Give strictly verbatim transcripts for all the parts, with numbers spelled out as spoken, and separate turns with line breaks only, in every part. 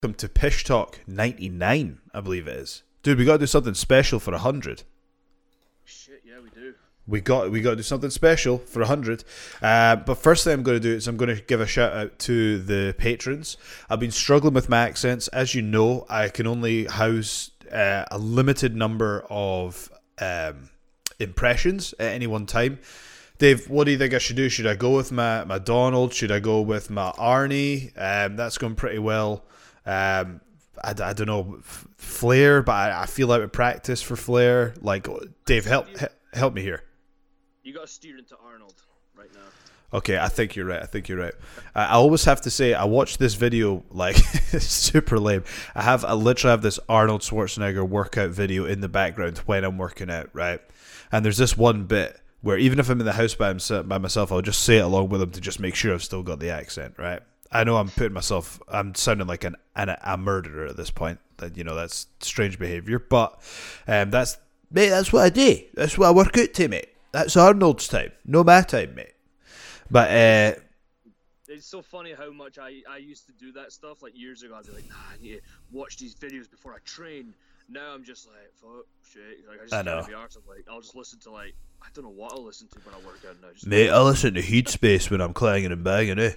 Welcome to Pish Talk ninety-nine, I believe it is. Dude, we got to do something special for one hundred.
Shit, yeah, we do.
We got we got to do something special for one hundred. Uh, but first thing I'm going to do is I'm going to give a shout out to the patrons. I've been struggling with my accents. As you know, I can only house uh, a limited number of um, impressions at any one time. Dave, what do you think I should do? Should I go with my, my Donald? Should I go with my Arnie? Um, that's going pretty well. Um, I, I don't know, Flair, but I, I feel like with practice for Flair. Like, Dave, help help me here.
You got to steer into Arnold right now.
Okay, I think you're right. I think you're right. I, I always have to say, I watched this video, like, it's super lame. I have, I literally have this Arnold Schwarzenegger workout video in the background when I'm working out, right? And there's this one bit where even if I'm in the house by, himself, by myself, I'll just say it along with him to just make sure I've still got the accent, right? I know I'm putting myself, I'm sounding like an, an a murderer at this point. That, you know, that's strange behaviour. But um, that's, mate, that's what I do. That's what I work out to, mate. That's Arnold's time, no my time, mate. But uh,
it's so funny how much I, I used to do that stuff like years ago. I'd be like, nah, I need to watch these videos before I train. Now I'm just like, fuck, shit. Like, I just
I know.
can't be arsed. Like, I'll just listen to like, I don't know what I'll listen to when I work out now. Just
mate, I listen to Heatspace when I'm clanging and banging, eh?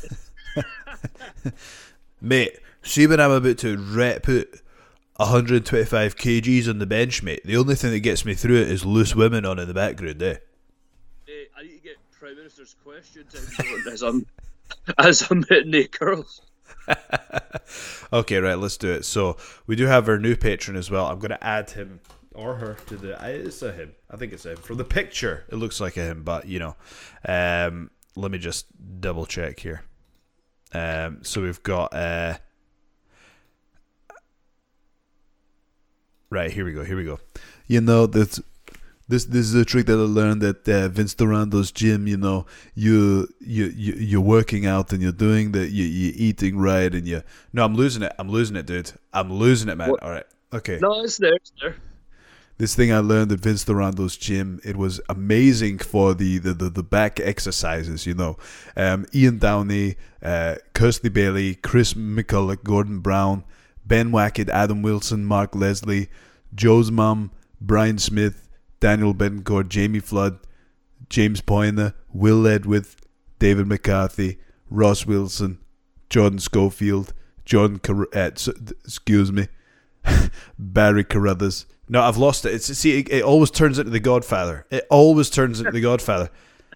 Mate, see when I'm about to rep put one hundred twenty-five kilograms on the bench, mate, the only thing that gets me through it is loose women on in the background, eh?
Hey, I need to get Prime Minister's questions as I'm as I'm hitting the curls.
Okay, right, let's do it. So we do have our new patron as well. I'm going to add him or her to the. It's a him. I think it's a him. From the picture, it looks like a him, but you know, um, let me just double check here. Um, so we've got uh, right here we go. Here we go. You know that's this. This is a trick that I learned at uh, Vince Durando's gym. You know, you you you you're working out and you're doing the you you're eating right and you. No, I'm losing it. I'm losing it, dude. I'm losing it, man.
What?
All right. Okay.
No, it's there. It's there.
This thing I learned at Vince Durando's gym, it was amazing for the, the, the, the back exercises, you know. Um, Ian Downey, uh, Kirsty Bailey, Chris McCulloch, Gordon Brown, Ben Wackett, Adam Wilson, Mark Leslie, Joe's mum, Brian Smith, Daniel Betancourt, Jamie Flood, James Poyner, Will Edwith, David McCarthy, Ross Wilson, Jordan Schofield, John, Car- uh, excuse me, Barry Carruthers. No, I've lost it. It's see, it, it always turns into The Godfather. It always turns into The Godfather.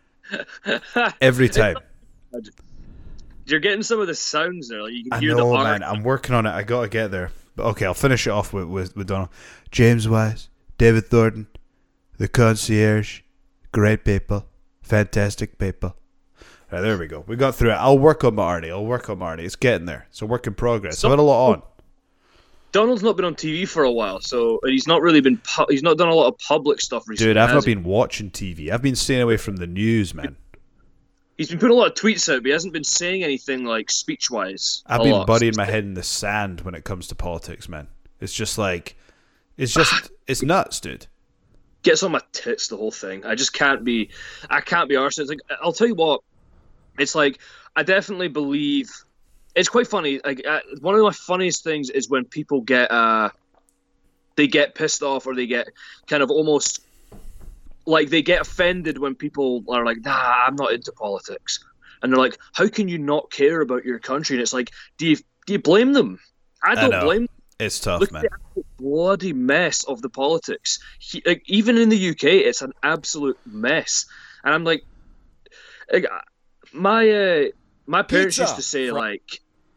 Every time.
You're getting some of the sounds there. Like you can
I
hear
know,
the
man. I'm working on it. I gotta get there. But okay, I'll finish it off with, with, with Donald. James Wise, David Thornton, The Concierge, great people, fantastic people. Right, there we go. We got through it. I'll work on my Arnie. I'll work on my Arnie. It's getting there. It's a work in progress.
So-
I've had a lot on.
Donald's not been on T V for a while, so and he's not really been. Pu- he's not done a lot of public stuff recently.
Dude, I've not
has he?
been watching T V. I've been staying away from the news, man.
He's been putting a lot of tweets out, but he hasn't been saying anything like speech-wise.
I've
a
been
lot.
burying my head in the sand when it comes to politics, man. It's just like, it's just, it's nuts, dude.
Gets on my tits, the whole thing. I just can't be. I can't be arsed. It's like I'll tell you what. It's like I definitely believe. It's quite funny. Like uh, one of my funniest things is when people get uh, they get pissed off or they get kind of almost like they get offended when people are like, "Nah, I'm not into politics," and they're like, "How can you not care about your country?" And it's like, do you do you blame them? I don't
I know.
blame them.
It's tough,
Look
man.
at the bloody mess of the politics. He, like, even in the U K, it's an absolute mess. And I'm like, like my uh, my parents
Pizza
used to say
from-
like,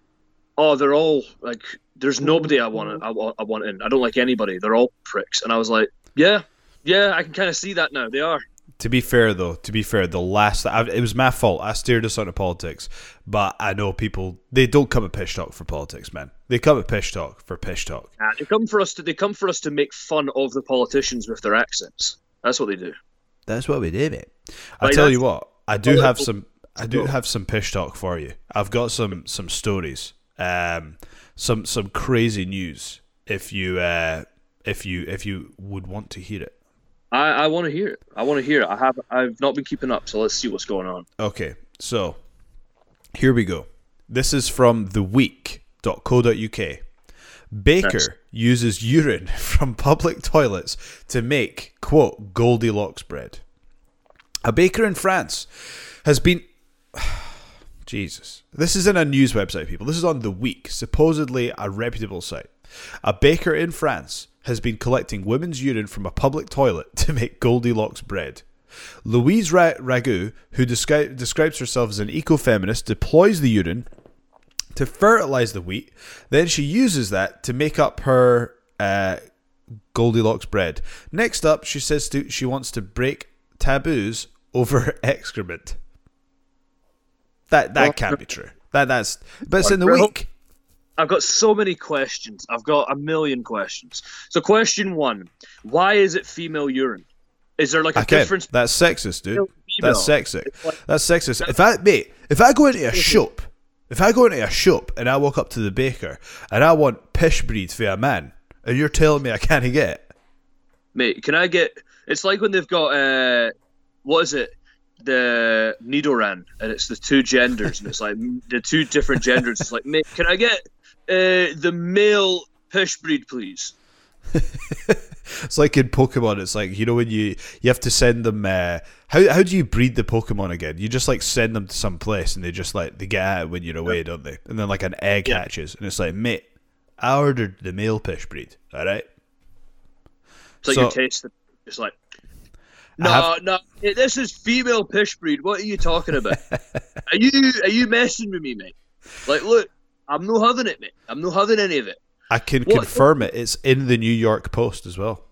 "Oh, they're all like, there's nobody I want. I, want- I want in. I don't like anybody. They're all pricks." And I was like, "Yeah, yeah, I can kind of see that now. They are."
To be fair, though, to be fair, the last I, it was my fault. I steered us onto politics, but I know people they don't come at Pish Talk for politics, man. They come at Pish Talk for Pish Talk.
Nah, they come for us to. They come for us to make fun of the politicians with their accents. That's what they do.
That's what we did, mate. I
Like,
tell
that's-
you what, I do
Oh,
have
oh,
some. I do have some Pish Talk for you. I've got some some stories, um, some some crazy news. If you uh, if you if you would want to hear it.
I, I want to hear it. I want to hear it. I have. I've not been keeping up, so let's see what's going on.
Okay, so here we go. This is from the week dot co dot uk. Baker
Nice.
uses urine from public toilets to make, quote, Goldilocks bread. A baker in France has been... Jesus. This is in a news website, people. This is on The Week, supposedly a reputable site. A baker in France has been collecting women's urine from a public toilet to make Goldilocks bread. Louise Ra- Ragu, who descri- describes herself as an eco-feminist, deploys the urine to fertilize the wheat. Then she uses that to make up her uh, Goldilocks bread. Next up, she says to, she wants to break taboos over excrement. That that can't be true. That that's but it's in The Week.
I've got so many questions. I've got a million questions. So question one, why is it female urine? Is there like a
Okay,
difference?
that's sexist, dude.
Female?
That's sexist.
It's like-
That's sexist. If I mate, if I go into a shop, if I go into a shop and I walk up to the baker and I want pish breed for a man, and you're telling me I can't get it,
Mate, can I get... It's like when they've got, uh, what is it? The Nidoran, and it's the two genders, and it's like the two different genders. It's like, mate, can I get uh, the male pish breed, please?
it's like in Pokemon. It's like, you know, when you you have to send them. Uh, how how do you breed the Pokemon again? You just like send them to some place, and they just like they get out when you're away, don't they? And then like an egg
Yeah.
hatches, and it's like, mate, I ordered the male pish breed. All right.
It's like
So-
you're tasting. It's like, no,
have-
no, hey, this is female pish breed. What are you talking about? are you are you messing with me, mate? Like, look, I'm not having it, mate. I'm not having any of it.
I can
What-
confirm it. It's in the New York Post as well.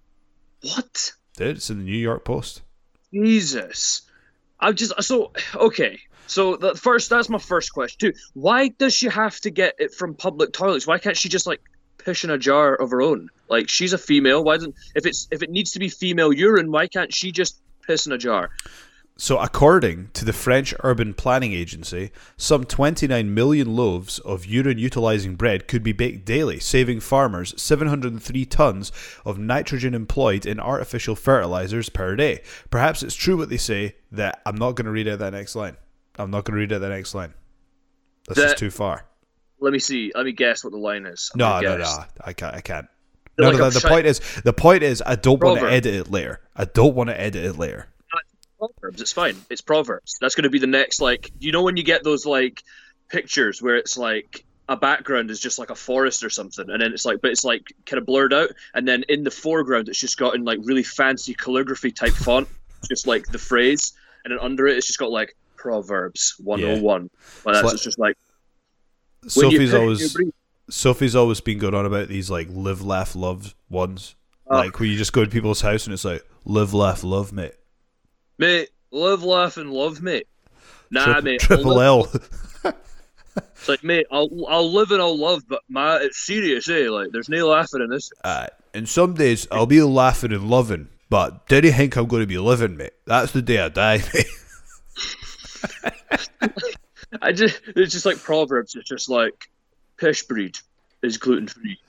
What?
Dude, it's in the New York Post.
Jesus. I'm just so okay. So the first, that's my first question too. Why does she have to get it from public toilets? Why can't she just like piss in a jar of her own? Like, she's a female. Why doesn't if it's if it needs to be female urine? Why can't she just piss in a jar?
So, according to the French Urban Planning Agency, some twenty-nine million loaves of urine-utilizing bread could be baked daily, saving farmers seven hundred three tons of nitrogen employed in artificial fertilizers per day. Perhaps it's true what they say that I'm not going to read out that next line. I'm not going to read out that next line. That's
That-
just too far.
Let me see. Let me guess what the line is. I'm
No,
gonna
no,
guess.
no. I can't. I can't.
They're
No,
like
no,
a
the
shi-
point is, the point is, I don't want to
Proverb.
edit it later. I don't want to edit it later.
Proverbs. It's fine. It's Proverbs. That's going to be the next, like, you know when you get those like pictures where it's like a background is just like a forest or something, and then it's like, but it's like kind of blurred out, and then in the foreground it's just got in like really fancy calligraphy type font, just like the phrase, and then under it it's just got like Proverbs one oh one. Well, that's
like-
it's just like when you
Sophie's
put it in
always
your brief-
Sophie's always been going on about these like live, laugh, love ones.
Oh.
Like where you just go to people's house and it's like live, laugh, love, mate.
mate, live, laugh, and love, mate. Nah,
Triple,
mate. I'll
triple
live-
L.
It's like, mate, I'll I'll live and I'll love, but my it's serious, eh? Like, there's no laughing in this.
uh, and some days I'll be laughing and loving, but did you think I'm going to be living, mate? That's the day I die, mate.
I just it's just like Proverbs. It's just like pish breed is gluten free.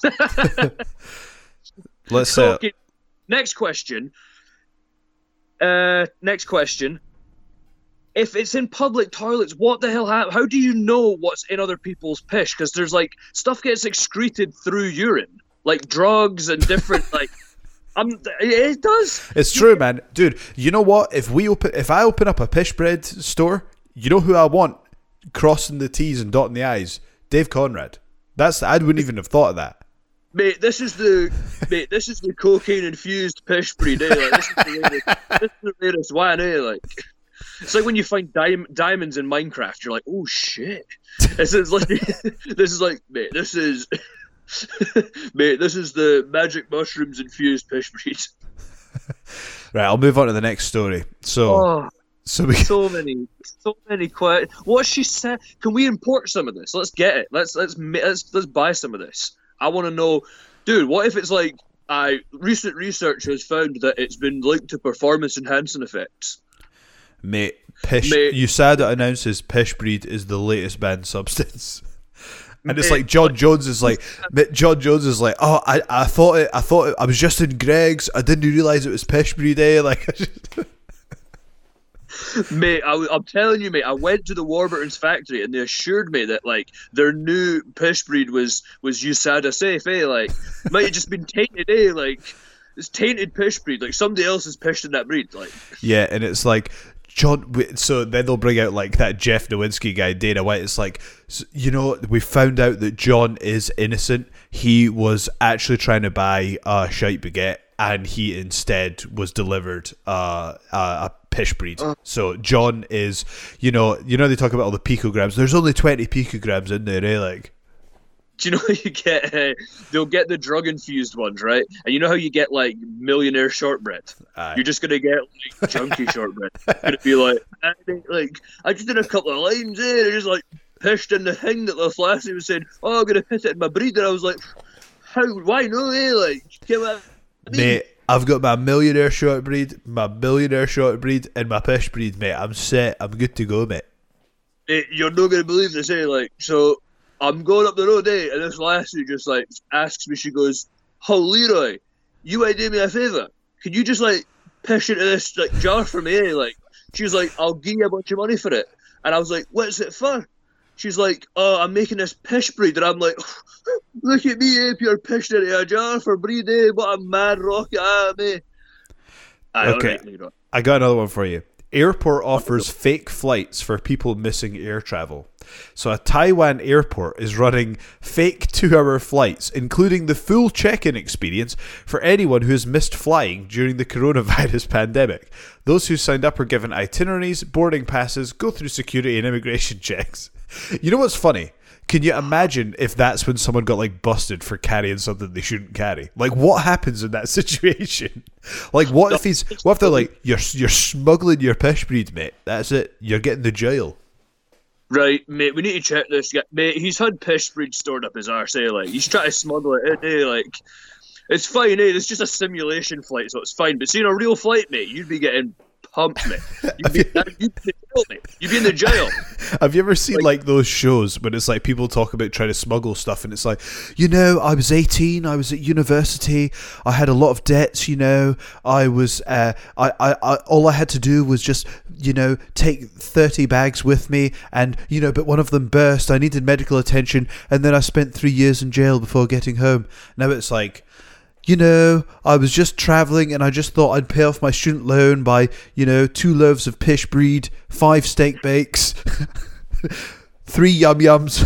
Let's say
Okay. Next question. Uh, next question. If it's in public toilets, what the hell? Ha- how do you know what's in other people's pish? Because there's like stuff gets excreted through urine, like drugs and different like. Um, it does.
it's true, man, dude. You know what? If we open, if I open up a pish bread store, you know who I want crossing the T's and dotting the I's? Dave Conrad. That's I wouldn't even have thought of that.
Mate, this is the mate. This is the cocaine infused pish breed. Eh? Like, this is the latest, this is the latest one. Eh? Like, it's like when you find dim- diamonds in Minecraft. You're like, oh shit. This is like, this is like, mate. This is, mate. This is the magic mushrooms infused pish breed.
Right, I'll move on to the next story. So,
Oh,
so we
so many, so many questions. What she said? Can we import some of this? Let's get it. Let's let's ma- let's let's buy some of this. I want to know, dude. What if it's like, I recent research has found that it's been linked to performance enhancing effects.
Mate, Pish,
Mate.
U S A D A announces Pish Breed is the latest banned substance. And it's
Mate,
like John Jones is like, mate, John Jones is like, oh, I, I thought it, I thought it, I was just in Greg's, I didn't realise it was Pish Breed, eh? Like, I just,
Mate, I, I'm telling you, mate, I went to the Warburton's factory and they assured me that, like, their new pish breed was, was U S A D A safe, eh? Like, might have just been tainted, eh? Like, it's tainted pish breed. Like, somebody else has pished in that breed. Like,
yeah, and it's like, John, so then they'll bring out like that Jeff Nowinski guy, Dana White. It's like, you know, we found out that John is innocent. He was actually trying to buy a shite baguette, and he instead was delivered uh, a, a pish breed. Uh. So John is, you know, you know they talk about all the picograms. There's only twenty picograms in there, eh? Like,
do you know how you get? Uh, they'll get the drug infused ones, right? And you know how you get like millionaire shortbread.
Aye.
You're just gonna get like junky shortbread. It's gonna be like, I think, like I just did a couple of lines there. I just like pished in the thing that the lassie was saying. Oh, I'm gonna piss it in my breed, and I was like, how? Why no? Eh? Like, get what I mean?
Mate, I've got my millionaire shortbread, my billionaire shortbread, and my pish breed, mate. I'm set. I'm good to go, mate.
Mate, you're not gonna believe this, eh? Like, so. I'm going up the road, eh? And this lassie just like asks me, she goes, "Oh, Leroy, you might do me a favour. Can you just like pish into this like jar for me, eh?" Like, she was like, "I'll give you a bunch of money for it." And I was like, "What's it for?" She's like, "Oh, I'm making this pish breed." And I'm like, "Look at me, eh? You're pished into a jar for breed, eh? What a mad rocket I am, eh?" Aye,
okay,
right,
I got another one for you. Airport offers fake flights for people missing air travel. So a Taiwan airport is running fake two-hour flights, including the full check-in experience for anyone who has missed flying during the coronavirus pandemic. Those who signed up are given itineraries, boarding passes, go through security and immigration checks. You know what's funny? Can you imagine if that's when someone got like busted for carrying something they shouldn't carry? Like, what happens in that situation? Like, what if he's? What if they're like, you're you're smuggling your pish breed, mate? That's it. You're getting the jail.
Right, mate. We need to check this guy, mate. He's had pish breed stored up his arse, eh? Like, he's trying to smuggle it in, eh? Like, it's fine, eh? It's just a simulation flight, so it's fine. But seeing a real flight, mate, you'd be getting pumped, mate. You'd be, you'd be in the jail, mate. You'd be in the jail.
Have you ever seen like, like those shows when it's like people talk about trying to smuggle stuff and it's like, you know, I was eighteen, I was at university, I had a lot of debts, you know, I was, uh, I, I, I, all I had to do was just, you know, take thirty bags with me and, you know, but one of them burst, I needed medical attention and then I spent three years in jail before getting home. Now it's like, you know, I was just travelling and I just thought I'd pay off my student loan by, you know, two loaves of pish breed, five steak bakes, three yum yums.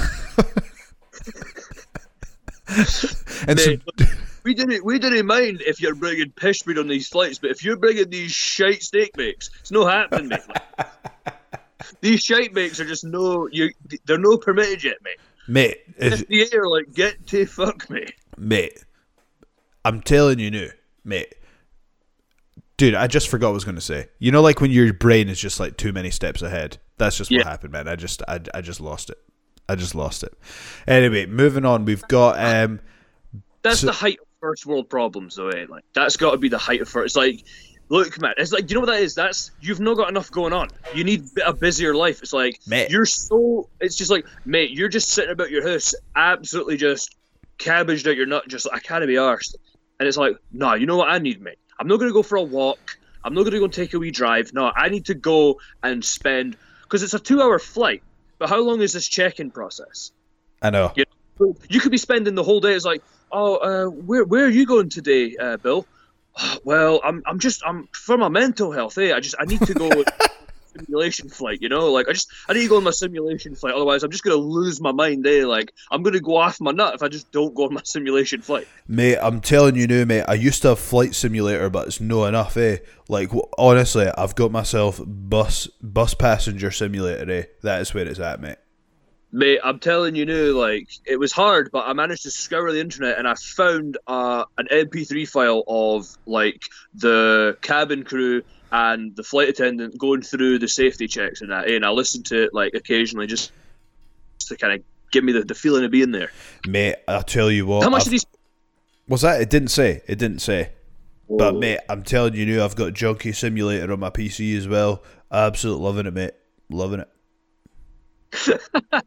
and
Mate,
some...
we didn't we didn't mind if you're bringing pish breed on these flights, but if you're bringing these shite steak bakes, it's no happening, mate. Like, these shite bakes are just no, you, they're no permitted yet, mate.
Mate,
if the air like get to fuck me,
mate. I'm telling you now, mate. Dude, I just forgot what I was going to say. You know, like when your brain is just like too many steps ahead. That's just
yeah.
what happened, man. I just, I, I just lost it. I just lost it. Anyway, moving on. We've got. Um,
that's
so-
the height of first world problems, though. Eh? Like that's got to be the height of first. It's like, look, man. It's like, you know what that is? That's you've not got enough going on. You need a busier life. It's like
mate.
You're so. It's just like, mate. You're just sitting about your house, absolutely just cabbaged out your nut. Just like, I can't be arsed. And it's like, no, you know what I need, mate? I'm not going to go for a walk. I'm not going to go and take a wee drive. No, I need to go and spend... Because it's a two-hour flight. But how long is this check-in process?
I know.
You know, you could be spending the whole day. It's like, oh, uh, where where are you going today, uh, Bill? Oh, well, I'm I'm just... I'm for my mental health, eh? I just... I need to go... simulation flight, you know, like I just I need to go on my simulation flight, otherwise I'm just gonna lose my mind, eh? Like I'm gonna go off my nut if I just don't go on my simulation flight.
Mate, I'm telling you now, mate, I used to have Flight Simulator, but it's no enough, eh? Like honestly, I've got myself bus bus passenger simulator, eh? That is where it's at, mate.
Mate, I'm telling you now, like it was hard, but I managed to scour the internet and I found uh, an M P three file of like the cabin crew and the flight attendant going through the safety checks and that, eh? And I listened to it like occasionally just to kind of give me the, the feeling of being there.
Mate, I'll tell you what.
How much
I've...
did he...
Was that? It didn't say. It didn't say.
Oh.
But mate, I'm telling you now, I've got Junkie Simulator on my P C as well. Absolutely loving it, mate. Loving it.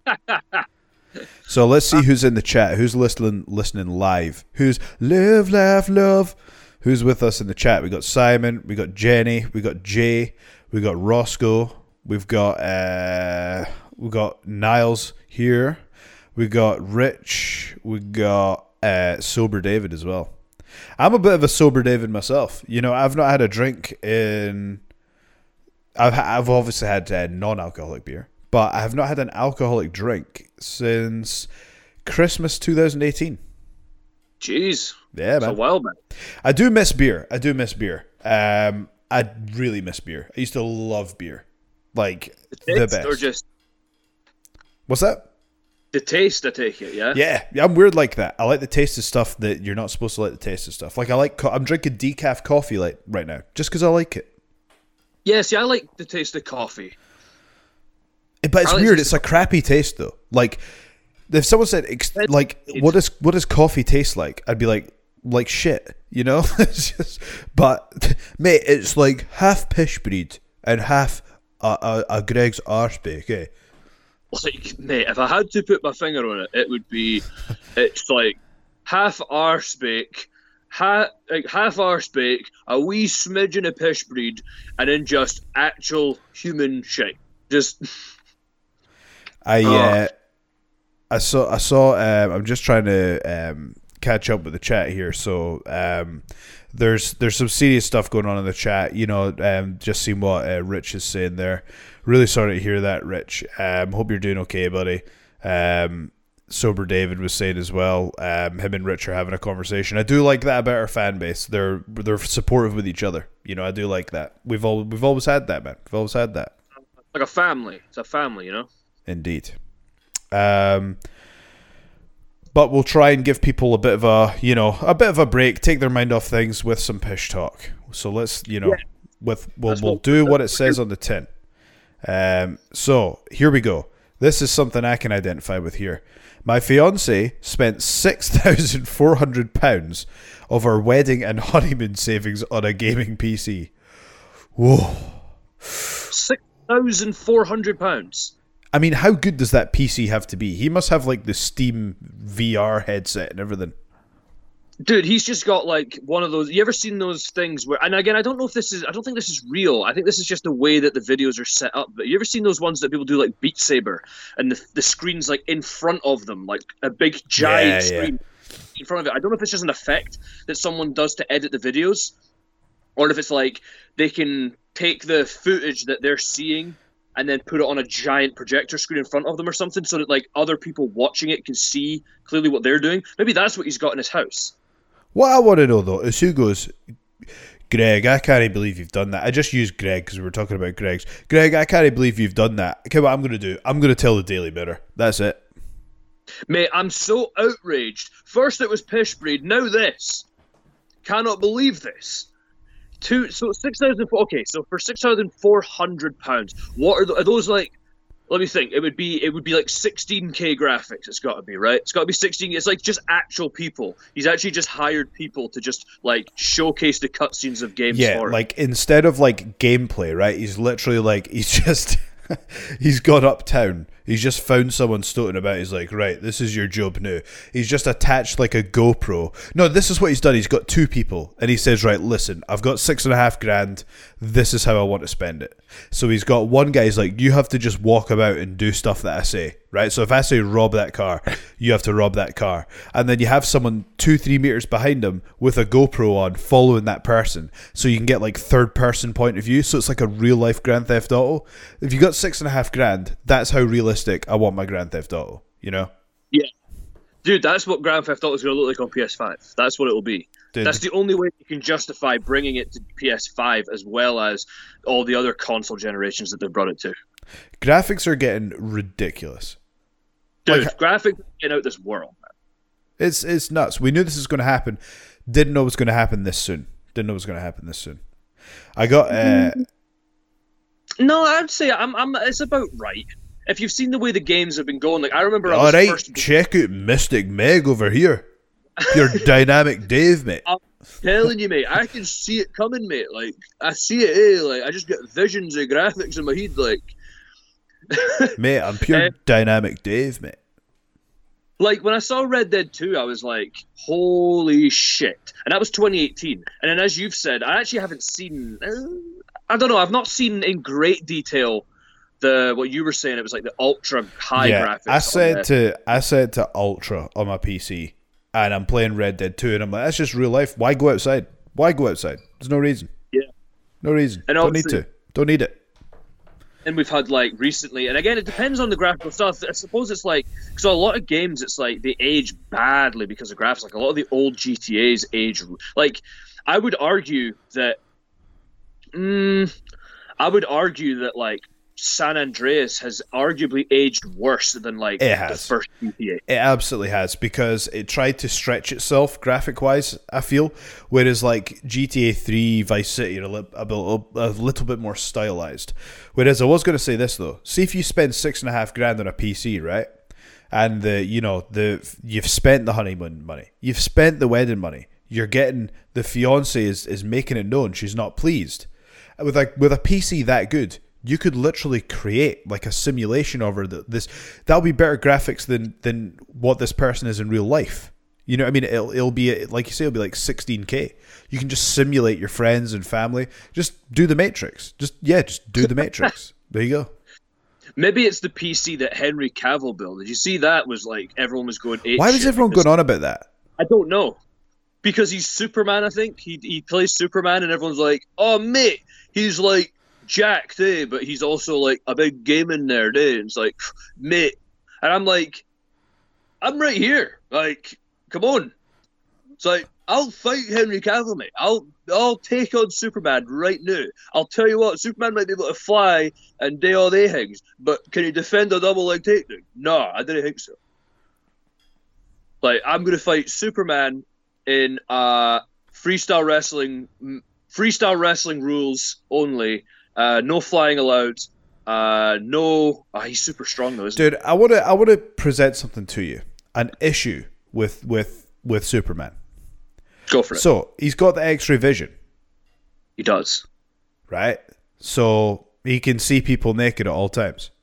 So let's see who's in the chat. Who's listening listening live? Who's live, laugh, love? Who's with us in the chat? We got Simon, we got Jenny, we got Jay, we got Roscoe, we've got uh, we got Niles here, we got Rich, we got uh, Sober David as well. I'm a bit of a sober David myself. You know, I've not had a drink in. I've I've obviously had uh, non-alcoholic beer, but I have not had an alcoholic drink since Christmas twenty eighteen.
Jeez,
yeah, man.
It's a while back.
I do miss beer. I do miss beer. Um, I really miss beer. I used to love beer, like the, the best.
Or just
what's that?
The taste, I take it, yeah?
Yeah, yeah, I'm weird like that. I like the taste of stuff that you're not supposed to like the taste of stuff. Like, I like, co- I'm drinking decaf coffee like right now, just because I like it.
Yeah, see, I like the taste of coffee.
But it's
like
weird, it's a crappy taste, though. Like, if someone said, ex- like, what does, what does coffee taste like? I'd be like, like shit, you know? It's just, but, mate, it's like half pish breed and half a, a, a Greg's arsebeak, eh?
Like, mate, if I had to put my finger on it, it would be, it's like half arsebeak, half like half arsebeak, a wee smidgen of pish breed, and then just actual human shit. Just.
I uh, I saw I saw. Um, I'm just trying to um, catch up with the chat here. So um, there's there's some serious stuff going on in the chat. You know, um, just seeing what uh, Rich is saying there. Really sorry to hear that, Rich. Um, hope you're doing okay, buddy. Um, Sober David was saying as well. Um, him and Rich are having a conversation. I do like that about our fan base. They're they're supportive with each other. You know, I do like that. We've all we've always had that, man. We've always had that.
Like a family. It's a family, you know.
Indeed. Um, but we'll try and give people a bit of a you know a bit of a break, take their mind off things with some pish talk. So let's you know yeah. with we'll we'll do what it says on the tin. Um, so here we go. This is something I can identify with here. My fiance spent six thousand four hundred pounds of our wedding and honeymoon savings on a gaming P C. Whoa.
six thousand four hundred pounds.
I mean, how good does that P C have to be? He must have like the Steam V R headset and everything.
Dude, he's just got like one of those. You ever seen those things where? And again, I don't know if this is. I don't think this is real. I think this is just the way that the videos are set up. But you ever seen those ones that people do like Beat Saber, and the the screen's like in front of them, like a big giant yeah, screen yeah. in front of it. I don't know if it's just an effect that someone does to edit the videos, or if it's like they can take the footage that they're seeing and then put it on a giant projector screen in front of them or something, so that like other people watching it can see clearly what they're doing. Maybe that's what he's got in his house.
What I want to know, though, is who goes, Greg, I can't believe you've done that. I just used Greg because we were talking about Greg's. Greg, I can't believe you've done that. Okay, what I'm going to do, I'm going to tell the Daily Mirror. That's it.
Mate, I'm so outraged. First it was pish breed, now this. Cannot believe this. Two, so six thousand. Okay, so for six thousand four hundred pounds, what are, the, are those like? Let me think. It would be it would be like sixteen K graphics. It's got to be, right? It's got to be sixteen. It's like just actual people. He's actually just hired people to just like showcase the cutscenes of games.
Yeah,
for
like instead of like gameplay, right? He's literally like he's just he's gone uptown. He's just found someone stoating about. He's like, right, this is your job now. He's just attached like a GoPro. No, this is what he's done. He's got two people, and he says, right, listen, I've got six and a half grand. This is how I want to spend it. So he's got one guy. He's like, you have to just walk about and do stuff that I say, right? So if I say rob that car, you have to rob that car, and then you have someone two, three meters behind him with a GoPro on, following that person, so you can get like third person point of view. So it's like a real life Grand Theft Auto. If you got six and a half grand, that's how realistic I want my Grand Theft Auto, you know?
Yeah. Dude, that's what Grand Theft Auto is going to look like on P S five. That's what it will be. Dude. That's the only way you can justify bringing it to P S five as well as all the other console generations that they've brought it to.
Graphics are getting ridiculous.
Dude,
like,
graphics are getting out this world, man.
It's, it's nuts. We knew this was going to happen. Didn't know it was going to happen this soon. Didn't know it was going to happen this soon. I got... Uh,
no, I'd say I'm, I'm, it's about right. If you've seen the way the games have been going, like I remember.
All right, first... check out Mystic Meg over here. Pure dynamic Dave, mate.
I'm telling you, mate, I can see it coming, mate. Like I see it, eh? Like I just get visions of graphics in my head, like.
Mate, I'm pure uh, dynamic Dave, mate.
Like when I saw Red Dead two, I was like, "Holy shit!" And that was twenty eighteen. And then, as you've said, I actually haven't seen. Uh, I don't know. I've not seen in great detail the what you were saying. It was like the ultra high
yeah,
graphics.
I set to I set to ultra on my P C, and I'm playing Red Dead two, and I'm like, that's just real life. Why go outside? Why go outside? There's no reason.
Yeah,
no reason.
And
Don't need to. Don't need it.
And we've had like recently, and again, it depends on the graphical stuff. I suppose it's like because a lot of games, it's like they age badly because of graphics. Like a lot of the old G T As age like. I would argue that. Mm, I would argue that like San Andreas has arguably aged worse than like
it
the
has.
first G T A.
It absolutely has, because it tried to stretch itself graphic wise, I feel, whereas like G T A three, Vice City are a, li- a, a, a little bit more stylized. Whereas I was going to say this though, see if you spend six and a half grand on a P C, right? And the you know the you've spent the honeymoon money, you've spent the wedding money, you're getting the fiance is is making it known she's not pleased. With a with a P C that good, you could literally create like a simulation of her. That this that'll be better graphics than than what this person is in real life. You know what I mean? It'll it'll be like you say, it'll be like sixteen K. You can just simulate your friends and family. Just do the Matrix. Just yeah, just do the Matrix. There you go.
Maybe it's the P C that Henry Cavill built. Did you see that? Was like everyone was going.
Why was everyone going on about that?
I don't know. Because he's Superman, I think. He he plays Superman, and everyone's like, "Oh, mate, he's like jacked, eh? But he's also like a big gaming nerd, eh?" And it's like, mate, and I'm like, I'm right here. Like, come on. It's like I'll fight Henry Cavill, mate. I'll I'll take on Superman right now. I'll tell you what, Superman might be able to fly and do all the things, but can he defend a double leg takedown? No, I didn't think so. Like, I'm gonna fight Superman in uh, freestyle wrestling, freestyle wrestling rules only. Uh, no flying allowed. Uh, no, oh, he's super strong though, isn't
Dude, I want to I want to present something to you. An issue with with with Superman.
Go for it.
So he's got the X-ray vision.
He does,
right? So he can see people naked at all times.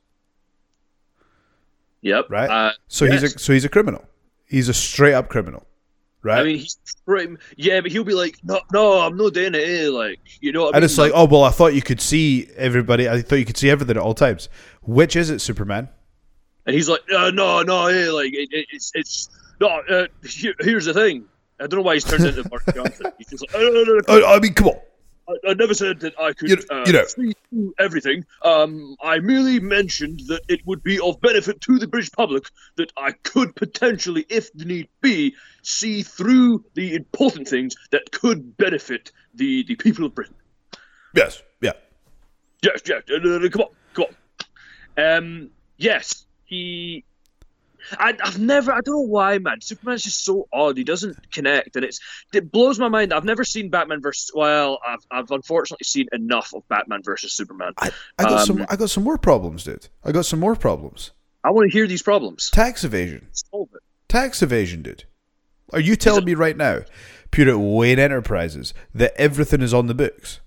Yep.
Right.
Uh,
so
yes.
he's a so he's a criminal. He's a straight up criminal. Right?
I mean, he's pretty, yeah, but he'll be like, no, no, I'm not doing it. Eh? Like, you know what I
and
mean?
it's like, oh well, I thought you could see everybody. I thought you could see everything at all times. Which is it, Superman?
And he's like, uh, no, no, eh? Like it, it, it's it's no. Uh, here, here's the thing. I don't know why he's turned into Mark Johnson. He's just like, oh, no, no, no,
I, I mean, come on.
I, I never said that I could
You,
uh,
you know.
see through everything. Um, I merely mentioned that it would be of benefit to the British public that I could potentially, if need be, see through the important things that could benefit the, the people of Britain.
Yes. Yeah.
Yes, yes. Uh, uh, come on, come on. Um, yes, he. I, I've never, I don't know why, man. Superman's just so odd. He doesn't connect, and it's it blows my mind. I've never seen Batman versus. Well, I've I've unfortunately seen enough of Batman versus Superman.
I, I got
um,
some. I got some more problems, dude. I got some more problems.
I want to hear these problems.
Tax evasion.
Solve it.
Tax evasion, dude. Are you telling me right now, Pure at Wayne Enterprises, that everything is on the books?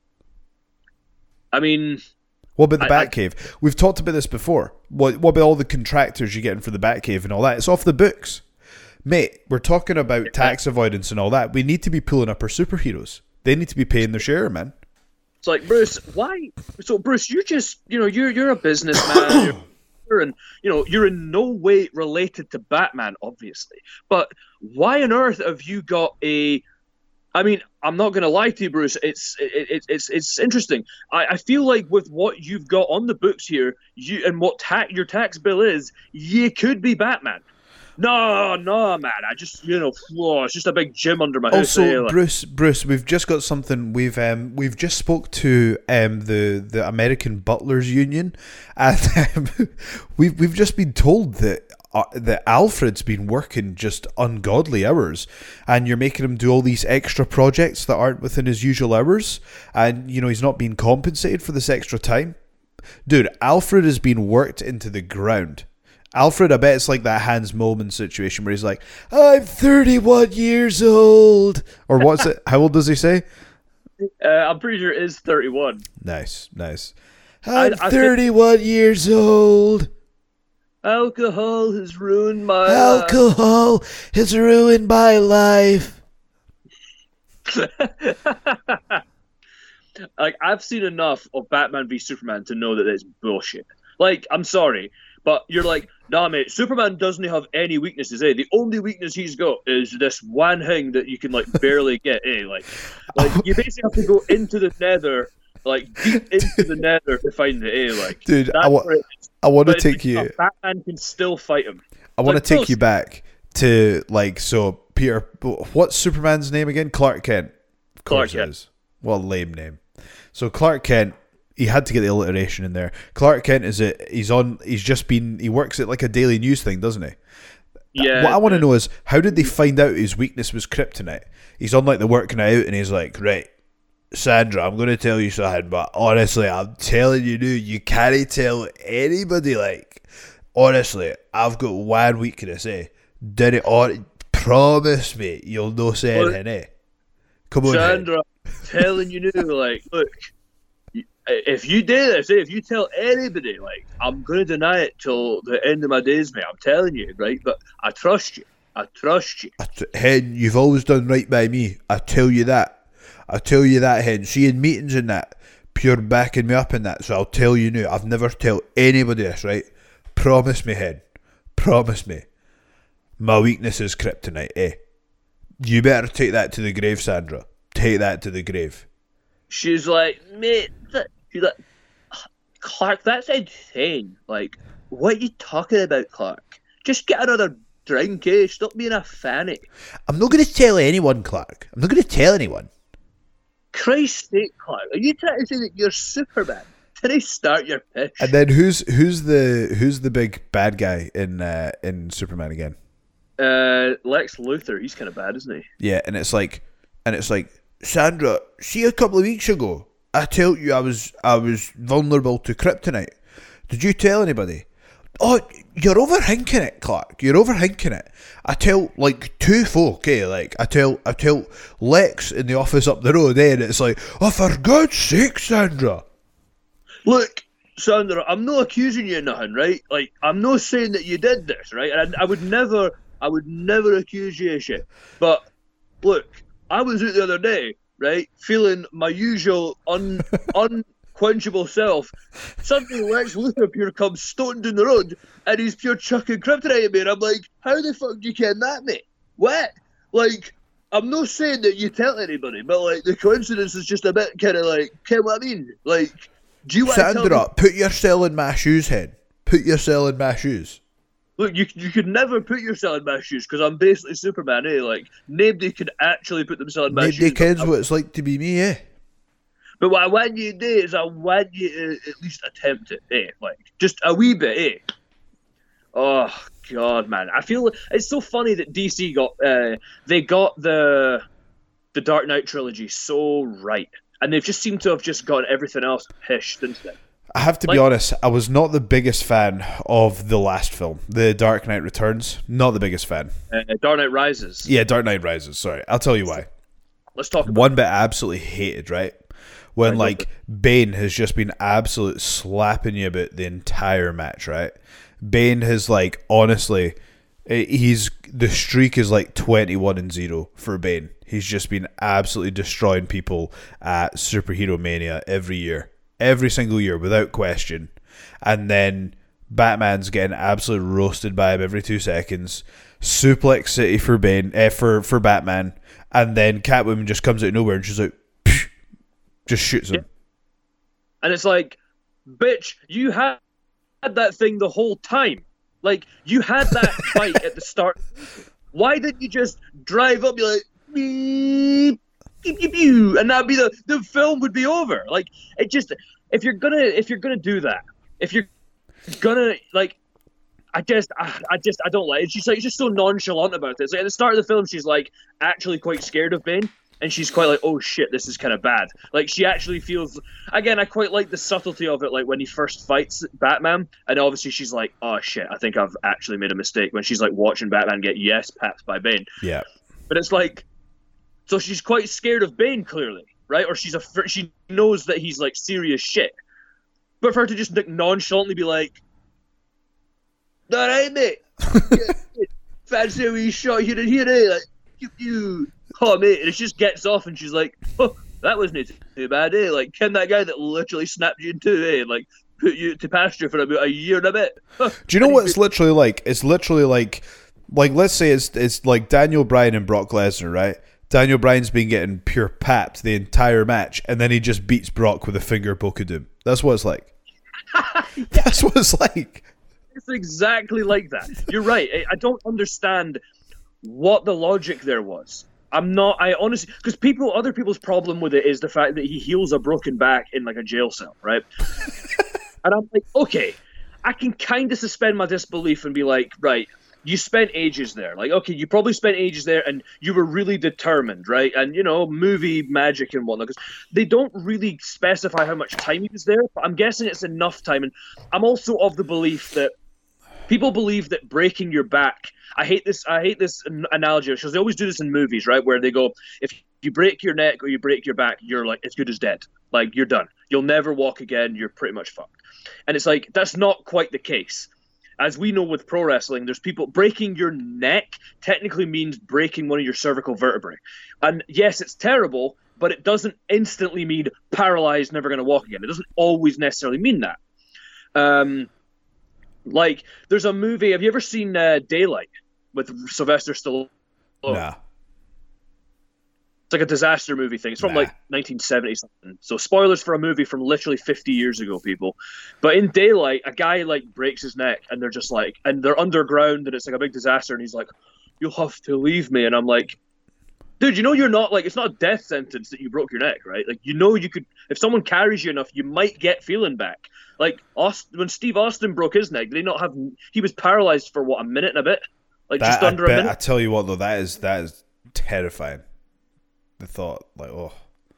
I mean,
what about the
I,
Batcave? I, We've talked about this before. What, what about all the contractors you're getting for the Batcave and all that? It's off the books. Mate, we're talking about tax avoidance and all that. We need to be pulling up our superheroes. They need to be paying their share, man.
It's like, Bruce, why? So, Bruce, you just, you know, you're you're a businessman. you're, you're in, you know, you're in no way related to Batman, obviously. But why on earth have you got a... I mean, I'm not going to lie to you, Bruce. It's it, it, it's it's interesting. I, I feel like with what you've got on the books here, you and what ta- your tax bill is, you could be Batman. No, no, man. I just, you know, oh, it's just a big gym under my house.
Also,
eh? Like,
Bruce, Bruce, we've just got something. We've um, we've just spoke to um, the the American Butlers Union, and um, we've we've just been told that uh, that Alfred's been working just ungodly hours, and you're making him do all these extra projects that aren't within his usual hours, and you know he's not being compensated for this extra time. Dude, Alfred has been worked into the ground. Alfred, I bet it's like that Hans Moleman situation where he's like, I'm thirty-one years old. Or what's it? How old does he say?
uh, I'm pretty sure it is thirty-one.
Nice, nice. I'm
I, I
thirty-one think years old.
Alcohol has ruined my
Alcohol life. has ruined my life.
like I've seen enough of Batman v Superman to know that it's bullshit. Like, I'm sorry, but you're like, nah, mate, Superman doesn't have any weaknesses, eh? The only weakness he's got is this one thing that you can, like, barely get, eh? Like, like you basically have to go into the nether, like, deep into the nether to find it, eh? Like,
dude, I, wa- I want to take you...
Batman can still fight him.
I want to take you back to, like, so, Peter... What's Superman's name again? Clark Kent. Of course Clark it is. What a lame name. So, Clark Kent... He had to get the alliteration in there. Clark Kent is it? He's on. He's just been. He works at like a daily news thing, doesn't he?
Yeah.
What I want to know is how did they find out his weakness was kryptonite? He's on like the working out, and he's like, right, Sandra, I'm going to tell you something, but honestly, I'm telling you, dude, you can't tell anybody. Like, honestly, I've got one weakness. Eh? Did it? Or promise me, you'll no say anything. Eh? Come on,
Sandra. I'm telling you, now, like, look. If you do this, if you tell anybody, like, I'm going to deny it till the end of my days, mate. I'm telling you, right? But I trust you. I trust you.
Hen, you've always done right by me. I tell you that. I tell you that, Hen. See, in meetings and that, pure backing me up in that. So I'll tell you now. I've never tell anybody this, right? Promise me, Hen. Promise me. My weakness is kryptonite, eh? You better take that to the grave, Sandra. Take that to the grave.
She's like, mate, that, she's like, Clark, that's insane. Like, what are you talking about, Clark? Just get another drink, eh? Stop being a fanny.
I'm not going to tell anyone, Clark. I'm not going to tell anyone.
Christ's sake, Clark, are you trying to say that you're Superman? Did I start your pitch?
And then who's who's the who's the big bad guy in uh, in Superman again?
Uh, Lex Luthor. He's kind of bad, isn't he?
Yeah, and it's like, and it's like. Sandra, see a couple of weeks ago, I told you I was I was vulnerable to kryptonite. Did you tell anybody? Oh, you're overthinking it, Clark. You're overthinking it. I tell like two folk, eh? Like I tell I tell Lex in the office up the road, eh? And it's like, oh, for God's sake, Sandra.
Look, Sandra, I'm not accusing you of nothing, right? Like I'm not saying that you did this, right? And I, I would never, I would never accuse you of shit. But look. I was out the other day, right, feeling my usual un unquenchable self. Suddenly Lex Luthor pure comes stoating down the road and he's pure chucking kryptonite at me and I'm like, how the fuck do you ken that, mate? What? Like, I'm not saying that you tell anybody, but like the coincidence is just a bit kind of like, ken what I mean? Like, do you want to
Sandra,
tell me?
put yourself in my shoes, Hen. Put yourself in my shoes.
Look, you you could never put yourself in my shoes because I'm basically Superman, eh? Like, nobody could actually put themselves in my
nobody
shoes.
Nobody cares what it's like to be me, eh?
But what I want you to do is I want you to at least attempt it, eh? Like, just a wee bit, eh? Oh, God, man. I feel it's so funny that D C got, uh, they got the, the Dark Knight trilogy so right. And they've just seemed to have just got everything else pished since then.
I have to
like,
be honest, I was not the biggest fan of the last film, The Dark Knight Returns. Not the biggest fan.
Uh, Dark Knight Rises.
Yeah, Dark Knight Rises, sorry. I'll tell you why.
Let's talk about
One bit I absolutely hated, right? When, like, Bane has just been absolute slapping you about the entire match, right? Bane has, like, honestly, he's the streak is like twenty-one and zero for Bane. He's just been absolutely destroying people at Superhero Mania every year. Every single year, without question. And then Batman's getting absolutely roasted by him every two seconds. Suplex City for Bane, eh, for, for Batman. And then Catwoman just comes out of nowhere and she's like, psh, just shoots him.
Yeah. And it's like, bitch, you had that thing the whole time. Like, you had that fight at the start. Why didn't you just drive up, be like, beep, beep, beep, beep, and that'd be the the film would be over. Like, it just, if you're gonna if you're gonna do that, if you're gonna like, I just I, I just I don't like it. She's like she's just so nonchalant about it. It's like at the start of the film, she's like actually quite scared of Bane. And she's quite like, oh shit, this is kind of bad. Like, she actually feels... Again, I quite like the subtlety of it, like, when he first fights Batman, and obviously she's like, oh shit, I think I've actually made a mistake, when she's, like, watching Batman get yes-papped by Bane.
Yeah.
But it's like... So she's quite scared of Bane, clearly, right? Or she's a, she knows that he's, like, serious shit. But for her to just, like, nonchalantly be like, all right, mate. Fancy a wee shot here and here, eh? Like, you, you... Oh, mate, and it just gets off, and she's like, oh, that wasn't too bad, eh? Like, Ken, that guy that literally snapped you in two, eh? Like, put you to pasture for about a year and a bit.
Do you know what it's literally like? It's literally like, like let's say it's it's like Daniel Bryan and Brock Lesnar, right? Daniel Bryan's been getting pure papped the entire match, and then he just beats Brock with a finger poke of doom. That's what it's like. Yeah. That's what it's like.
It's exactly like that. You're right. I, I don't understand what the logic there was. I'm not, I honestly, because people, other people's problem with it is the fact that he heals a broken back in like a jail cell, right? And I'm like, okay, I can kind of suspend my disbelief and be like, right, you spent ages there. Like, okay, you probably spent ages there and you were really determined, right? And, you know, movie magic and whatnot, because they don't really specify how much time he was there, but I'm guessing it's enough time. And I'm also of the belief that people believe that breaking your back, I hate this I hate this analogy because they always do this in movies, right? Where they go, if you break your neck or you break your back, you're like as good as dead. Like, you're done. You'll never walk again. You're pretty much fucked. And it's like, that's not quite the case. As we know with pro wrestling, there's people breaking your neck technically means breaking one of your cervical vertebrae. And yes, it's terrible, but it doesn't instantly mean paralyzed, never going to walk again. It doesn't always necessarily mean that. Um, like, there's a movie. Have you ever seen uh, Daylight with Sylvester Stallone?
Nah.
It's like a disaster movie thing. It's from
nah.
like nineteen seventy something. So spoilers for a movie from literally fifty years ago, people. But in Daylight, a guy like breaks his neck, and they're just like, and they're underground, and it's like a big disaster. And he's like, "You'll have to leave me." And I'm like, dude, you know you're not like, it's not a death sentence that you broke your neck, right? Like, you know you could, if someone carries you enough, you might get feeling back. Like Austin, when Steve Austin broke his neck, did he not have? He was paralyzed for what, a minute and a bit, like
that,
just under
I bet,
a minute.
I tell you what, though, that is that is terrifying. The thought, like, oh,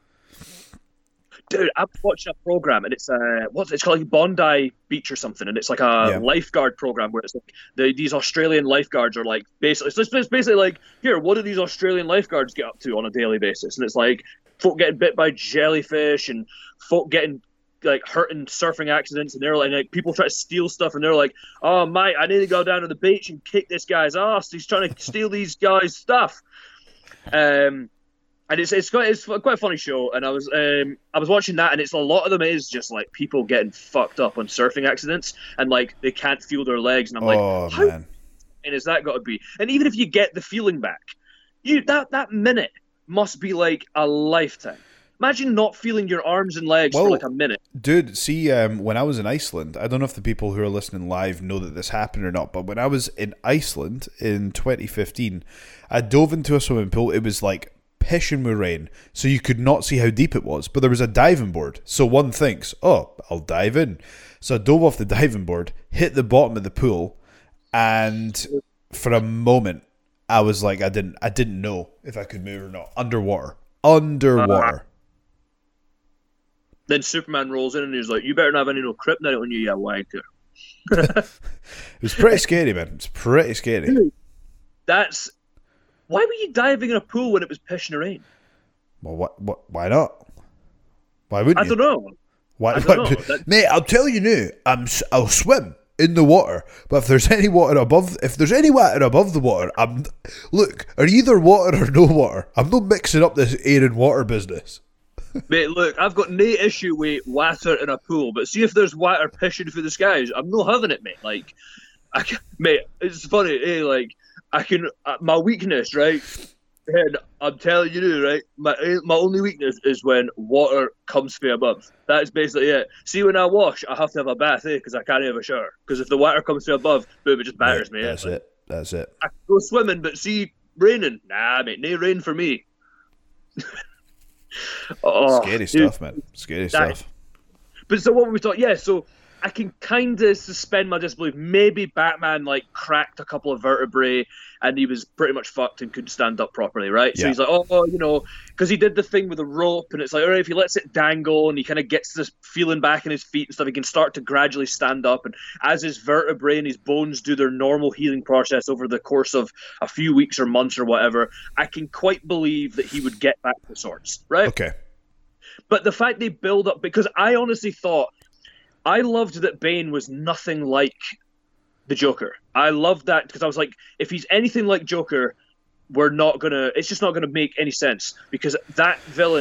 dude, I watched a program and it's uh, what's it's called, like Bondi Beach or something, and it's like a
yeah.
lifeguard program where it's like the, these Australian lifeguards are like basically, it's basically like, here, what do these Australian lifeguards get up to on a daily basis? And it's like folk getting bit by jellyfish and folk getting like hurt in surfing accidents, and they're like, like people try to steal stuff, and they're like, oh mate, I need to go down to the beach and kick this guy's ass. He's trying to steal these guys' stuff. Um. And it's it's quite it's quite a funny show, and I was um I was watching that, and it's a lot of them is just like people getting fucked up on surfing accidents, and like they can't feel their legs, and I'm like,
oh,
how
man.
and is that got to be? And even if you get the feeling back, you that that minute must be like a lifetime. Imagine not feeling your arms and legs
well,
for like a minute.
Dude, see, um, when I was in Iceland, I don't know if the people who are listening live know that this happened or not, but when I was in Iceland in twenty fifteen, I dove into a swimming pool. It was like pissing with rain, so you could not see how deep it was, but there was a diving board, so one thinks, oh, I'll dive in. So I dove off the diving board, hit the bottom of the pool, and for a moment I was like, I didn't I didn't know if I could move or not. Underwater. Underwater. Uh,
then Superman rolls in and he's like, you better not have any no kryptonite on you, you wanker.
It was pretty scary, man. It's pretty scary.
Dude, that's why were you diving in a pool when it was pissing rain?
Well, what, what, why not? Why wouldn't
I
you?
don't know.
Why,
I don't know. That...
Mate, I'll tell you now, I'm, I'll swim in the water, but if there's any water above, if there's any water above the water, I'm, look, are either water or no water? I'm not mixing up this air and water business.
Mate, look, I've got no issue with water in a pool, but see if there's water pissing through the skies, I'm not having it, mate. Like, I can, mate, it's funny, eh, like, I can, uh, my weakness, right? And I'm telling you, right? My my only weakness is when water comes from above. That's basically it. See, when I wash, I have to have a bath, eh? Because I can't have a shower. Because if the water comes from above, boom, it just batters
mate,
me.
That's
eh?
it. That's it.
I can go swimming, but see, raining, nah, mate, no rain for me.
oh, Scary stuff, dude, man. Scary that, stuff.
But so what we thought, yeah, so I can kind of suspend my disbelief. Maybe Batman like cracked a couple of vertebrae and he was pretty much fucked and couldn't stand up properly, right? So yeah. He's like, oh, you know, because he did the thing with the rope, and it's like, all right, if he lets it dangle and he kind of gets this feeling back in his feet and stuff, he can start to gradually stand up. And as his vertebrae and his bones do their normal healing process over the course of a few weeks or months or whatever, I can quite believe that he would get back to sorts, right?
Okay.
But the fact they build up, because I honestly thought, I loved that Bane was nothing like the Joker. I loved that because I was like, if he's anything like Joker, we're not gonna. It's just not gonna make any sense because that villain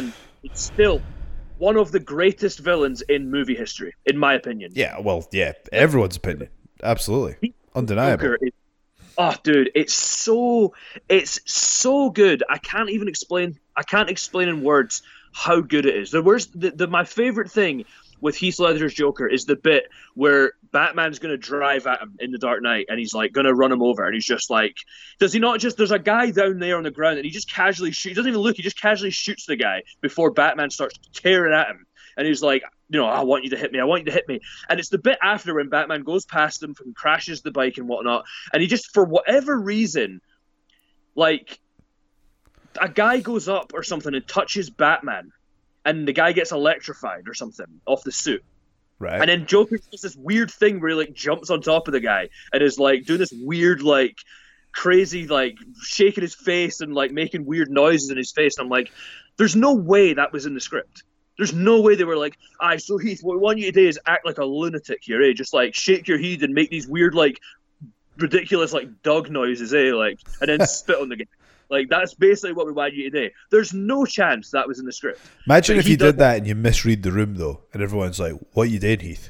it's still one of the greatest villains in movie history, in my opinion.
Yeah, well, yeah, everyone's opinion. Absolutely. Undeniable.
Joker is, oh, dude, it's so it's so good. I can't even explain. I can't explain in words how good it is. The worst, the, the my favorite thing with Heath Ledger's Joker is the bit where Batman's going to drive at him in The Dark Knight, and he's like going to run him over, and he's just like, does he not just? There's a guy down there on the ground, and he just casually shoots. He doesn't even look. He just casually shoots the guy before Batman starts tearing at him, and he's like, you know, I want you to hit me. I want you to hit me. And it's the bit after when Batman goes past him and crashes the bike and whatnot, and he just, for whatever reason, like, a guy goes up or something and touches Batman, and the guy gets electrified or something off the suit.
Right.
And then Joker does this weird thing where he like jumps on top of the guy and is like doing this weird, like, crazy, like, shaking his face and like making weird noises in his face. And I'm like, there's no way that was in the script. There's no way they were like, aye, so Heath, what we want you to do is act like a lunatic here, eh? Just like shake your head and make these weird, like, ridiculous, like, dog noises, eh? Like, and then spit on the guy. Like, that's basically what we want you to do. There's no chance that was in the script.
Imagine
but
if you
does-
did that and you misread the room, though, and everyone's like, what you did, Heath?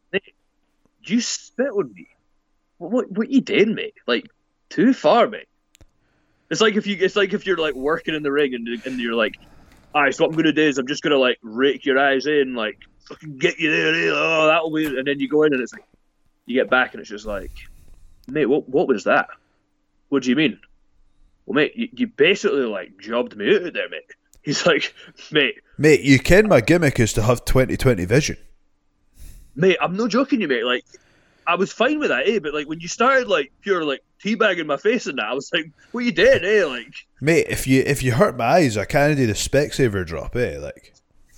You spit on me? What, what, what you did, mate? Like, too far, mate. It's like if you, it's like if you're like working in the ring and and you're like, alright, so what I'm gonna do is I'm just gonna like rake your eyes in, like fucking get you there, eh? Oh, that'll be, and then you go in and it's like, you get back and it's just like, mate, what what was that? What do you mean? Well, mate, you, you basically like jobbed me out there, mate. He's like, mate,
Mate, you ken my gimmick is to have twenty twenty vision.
mate, I'm not joking you, mate. Like, I was fine with that, eh? But like when you started like pure like teabagging my face and that, I was like, what you did, eh? Like,
Mate, if you if you hurt my eyes, I can't do the Specsaver drop, eh? Like,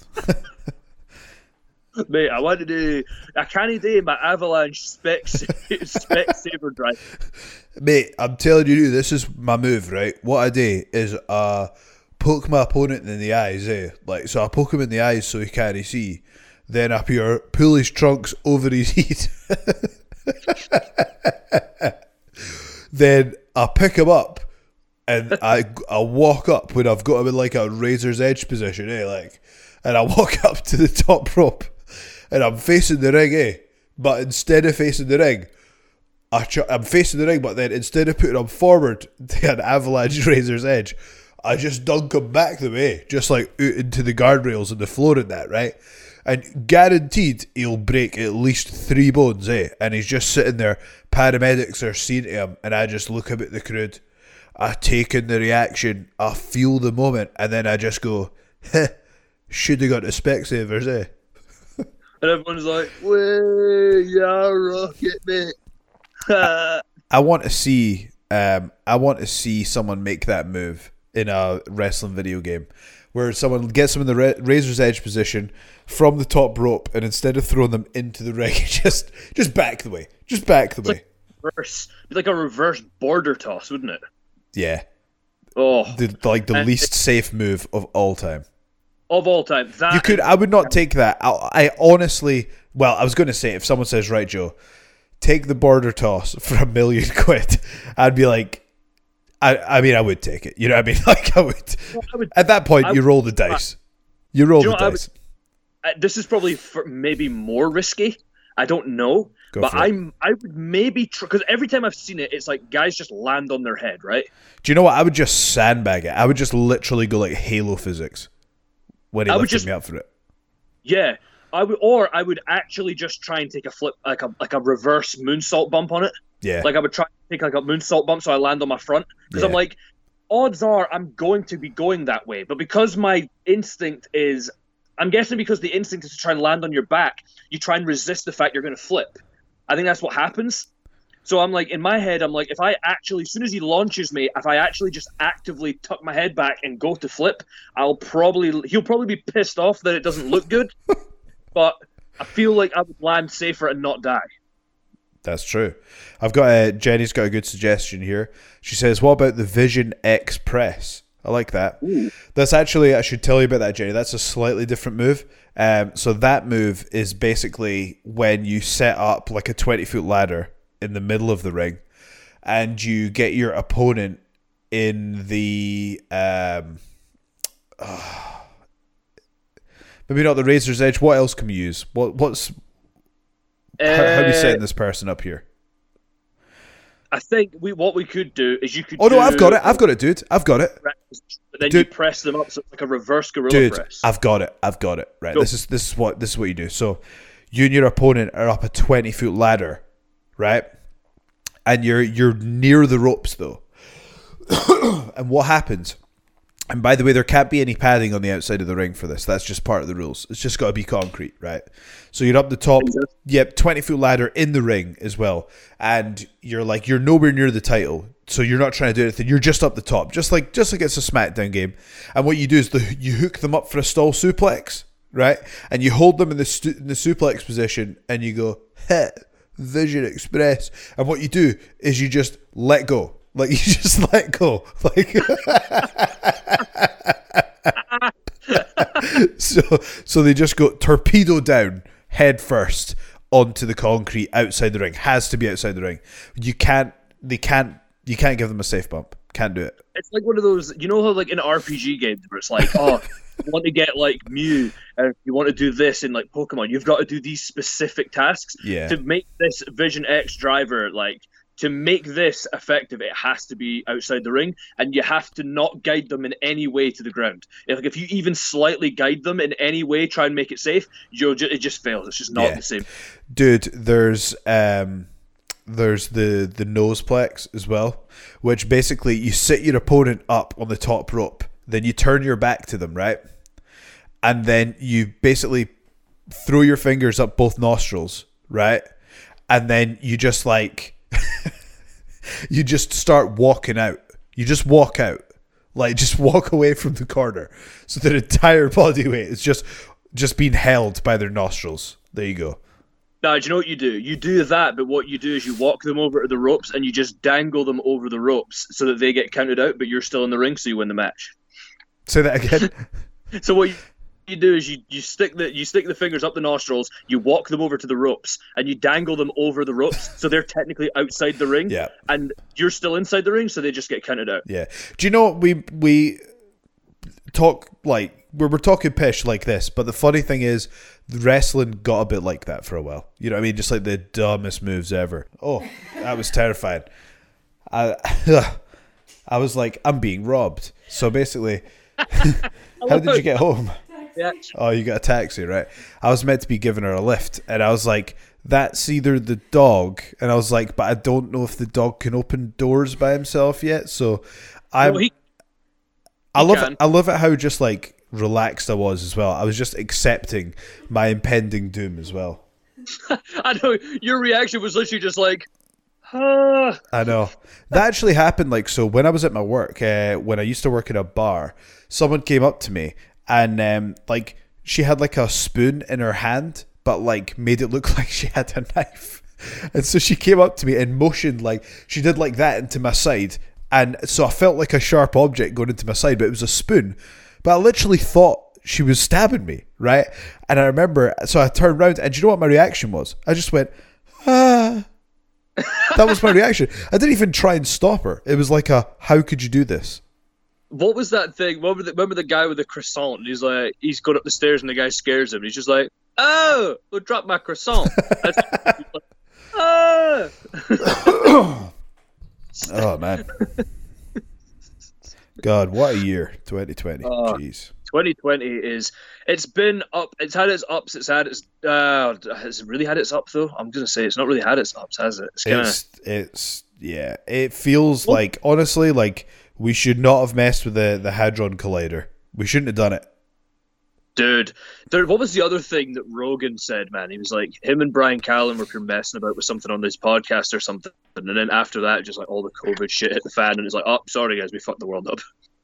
mate, I wanted to, I can't do my Avalanche spec spec saber drive.
mate, I'm telling you, this is my move, right? What I do is uh poke my opponent in the eyes, eh? Like, so I poke him in the eyes so he can't see. Then I pure pull his trunks over his head. Then I pick him up and I I walk up when I've got him in like a razor's edge position, eh? Like, and I walk up to the top rope and I'm facing the ring, eh? But instead of facing the ring, I ch- I'm facing the ring, but then instead of putting him forward to an avalanche razor's edge, I just dunk him back the way, just like out into the guardrails and the floor and that, right? And guaranteed he'll break at least three bones, eh? And he's just sitting there, paramedics are seeing him, and I just look up at the crowd. I take in the reaction, I feel the moment, and then I just go, heh, should have got the Specsavers, eh?
And everyone's like, way, yeah, rocket, mate.
I want to see, um, I want to see someone make that move in a wrestling video game, where someone gets them in the ra- razor's edge position from the top rope, and instead of throwing them into the ring, just just back the way, just back the
It's
way.
like reverse, it'd be like a reverse border toss, wouldn't it?
Yeah,
Oh,
the, like the
And
least safe move of all time.
of all time, that
You could, I would not take that. I, I honestly, well, I was going to say, if someone says, right, Joe, take the border toss for a million quid, I'd be like, I, I mean, I would take it. You know what I mean? Like, I would.
I would-
At that point,
I
you
would-
roll the dice. You roll
Do you
the
know what I would-
dice.
uh, this is probably for maybe more risky. I don't know,
Go
but
for it.
I'm I would maybe because every time I've seen it, it's like guys just land on their head, right?
Do you know what? I would just sandbag it. I would just literally go like Halo physics when he
I would
lifted
just-
me up for it.
Yeah, I would, or I would actually just try and take a flip, like a like a reverse moonsault bump on it.
Yeah.
Like I would try and take like a moonsault bump so I land on my front because I'm
Yeah.
like, odds are I'm going to be going that way, but because my instinct is, I'm guessing because the instinct is to try and land on your back, you try and resist the fact you're going to flip. I think that's what happens. So I'm like, in my head, I'm like, if I actually, as soon as he launches me, if I actually just actively tuck my head back and go to flip, I'll probably, he'll probably be pissed off that it doesn't look good, but I feel like I would land safer and not die.
That's true. I've got a, Jenny's got a good suggestion here. She says, what about the Vision X Press? I like that.
Ooh.
That's actually, I should tell you about that, Jenny. That's a slightly different move. Um, so that move is basically when you set up like a twenty foot ladder in the middle of the ring and you get your opponent in the, um, uh, Maybe not the razor's edge. What else can we use? What what's uh, how, how are we setting this person up here?
I think we what we could do is you could.
Oh no,
do,
I've got it. I've got it, dude. I've got it.
But then
dude,
you press them up, so it's like a reverse gorilla
dude,
press.
I've got it. I've got it. Right.
Go.
This is this is what this is what you do. So, you and your opponent are up a twenty foot ladder, right? And you're you're near the ropes though. And what happens? And by the way, there can't be any padding on the outside of the ring for this. That's just part of the rules. It's just got to be concrete, right? So you're up the top, yep, twenty foot ladder in the ring as well. And you're like, you're nowhere near the title. So you're not trying to do anything. You're just up the top, just like just like it's a SmackDown game. And what you do is the you hook them up for a stall suplex, right? And you hold them in the, stu- in the suplex position and you go, heh, Vision Express. And what you do is you just let go. Like, you just let go. Like, so so they just go torpedo down head first onto the concrete outside the ring. Has to be outside the ring. You can't, they can't, you can't give them a safe bump. Can't do it.
It's like one of those, you know how like in R P G games where it's like, oh, you want to get like Mew, and you want to do this in like Pokemon, you've got to do these specific tasks.
Yeah.
To make this Vision X driver, like, to make this effective, it has to be outside the ring, and you have to not guide them in any way to the ground. If, like, if you even slightly guide them in any way, try and make it safe, you're ju- it just fails. It's just not
Yeah.
the same.
Dude, there's um, there's the the noseplex as well, which basically you sit your opponent up on the top rope, then you turn your back to them, right, and then you basically throw your fingers up both nostrils, right, and then you just like. You just start walking out. You just walk out. Like, just walk away from the corner. So their entire body weight is just just being held by their nostrils. There you go.
Now, do you know what you do? You do that, but what you do is you walk them over to the ropes and you just dangle them over the ropes so that they get counted out, but you're still in the ring, so you win the match.
Say that again.
So what you you do is you, you stick the you stick the fingers up the nostrils, you walk them over to the ropes, and you dangle them over the ropes, so they're technically outside the ring,
Yeah.
and you're still inside the ring, so they just get counted out.
Yeah. Do you know what we we talk like we're we're talking pish like this, but the funny thing is, the wrestling got a bit like that for a while. You know what I mean? Just like the dumbest moves ever. Oh, that was terrifying. I I was like, I'm being robbed. So basically, how did you get home?
Yeah.
Oh, you got a taxi, right? I was meant to be giving her a lift, and I was like, that's either the dog, and I was like, but I don't know if the dog can open doors by himself yet. So I,
No, he,
I love
can.
it. I love it how just like relaxed I was as well. I was just accepting my impending doom as well.
I know your reaction was literally just like, ah.
I know that actually happened. Like, so when I was at my work, uh, when I used to work in a bar, someone came up to me. And um, like she had like a spoon in her hand, but like made it look like she had a knife. And so she came up to me and motioned like she did like that into my side. And so I felt like a sharp object going into my side, but it was a spoon. But I literally thought she was stabbing me, right? And I remember, so I turned around, and do you know what my reaction was? I just went, ah. That was my reaction. I didn't even try and stop her. It was like a, how could you do this?
What was that thing? Remember the, remember the guy with the croissant? And he's like, he's gone up the stairs and the guy scares him. He's just like, oh, we'll drop my croissant. That's like, ah.
Oh, man. God, what a year, twenty twenty.
Uh,
Jeez.
twenty twenty is, it's been up, it's had its ups, it's had its, uh, has it really had its up though? I'm going to say it's not really had its ups, has it? It's, kinda,
It's, it's, yeah, it feels well, like, honestly, like, we should not have messed with the, the Hadron Collider. We shouldn't have done it.
Dude, there, what was the other thing that Rogan said, man? He was like, him and Brian Callen were messing about with something on this podcast or something. And then after that, just like all the COVID shit hit the fan. And it's like, oh, sorry, guys, we fucked the world up.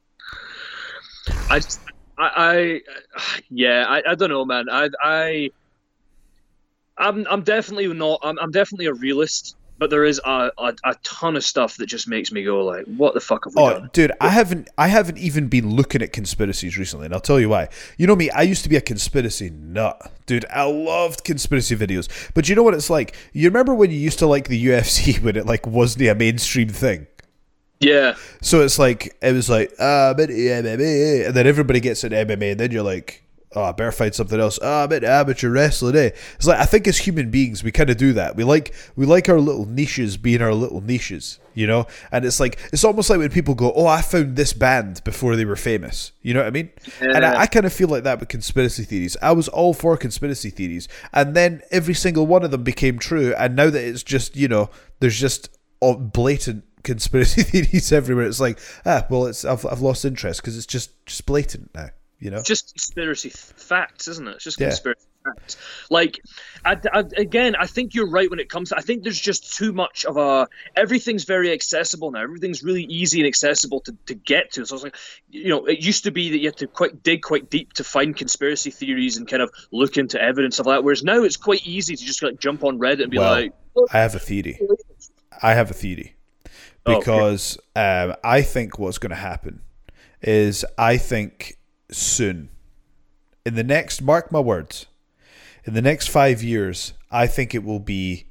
I just, I, I yeah, I, I don't know, man. I, I, I'm, I'm definitely not, I'm, I'm definitely a realist. But there is a, a, a ton of stuff that just makes me go like, what the fuck have we
oh,
done?
Dude, I haven't I haven't even been looking at conspiracies recently, and I'll tell you why. You know me, I used to be a conspiracy nut. Dude, I loved conspiracy videos. But you know what it's like? You remember when you used to like the U F C when it like wasn't a mainstream thing?
Yeah.
So it's like, it was like, ah, but M M A, and then everybody gets into M M A, and then you're like, oh, I better find something else. Oh, I'm into amateur wrestling, eh? It's like, I think as human beings, we kind of do that. We like we like our little niches being our little niches, you know? And it's like, it's almost like when people go, oh, I found this band before they were famous. You know what I mean? Yeah. And I, I kind of feel like that with conspiracy theories. I was all for conspiracy theories. And then every single one of them became true. And now that it's just, you know, there's just blatant conspiracy theories everywhere. It's like, ah, well, it's I've, I've lost interest because it's just, just blatant now. You know,
it's just conspiracy facts, isn't it? It's just conspiracy yeah. facts. Like, I, I, again, I think you're right when it comes to. I think there's just too much of a. Everything's very accessible now. Everything's really easy and accessible to, to get to. So it's like, you know, it used to be that you had to quite dig quite deep to find conspiracy theories and kind of look into evidence of that. Whereas now it's quite easy to just like jump on Reddit and be
well,
like,
oh, I have a theory. I have a theory because oh, okay. um, I think what's going to happen is I think. Soon, in the next, mark my words, in the next five years, I think it will be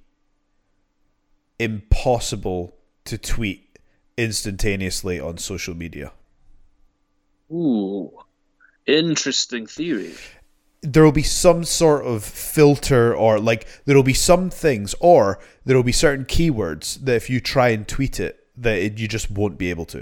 impossible to tweet instantaneously on social media.
Ooh, interesting theory.
There will be some sort of filter, or like there will be some things, or there will be certain keywords that if you try and tweet it, that it, you just won't be able to.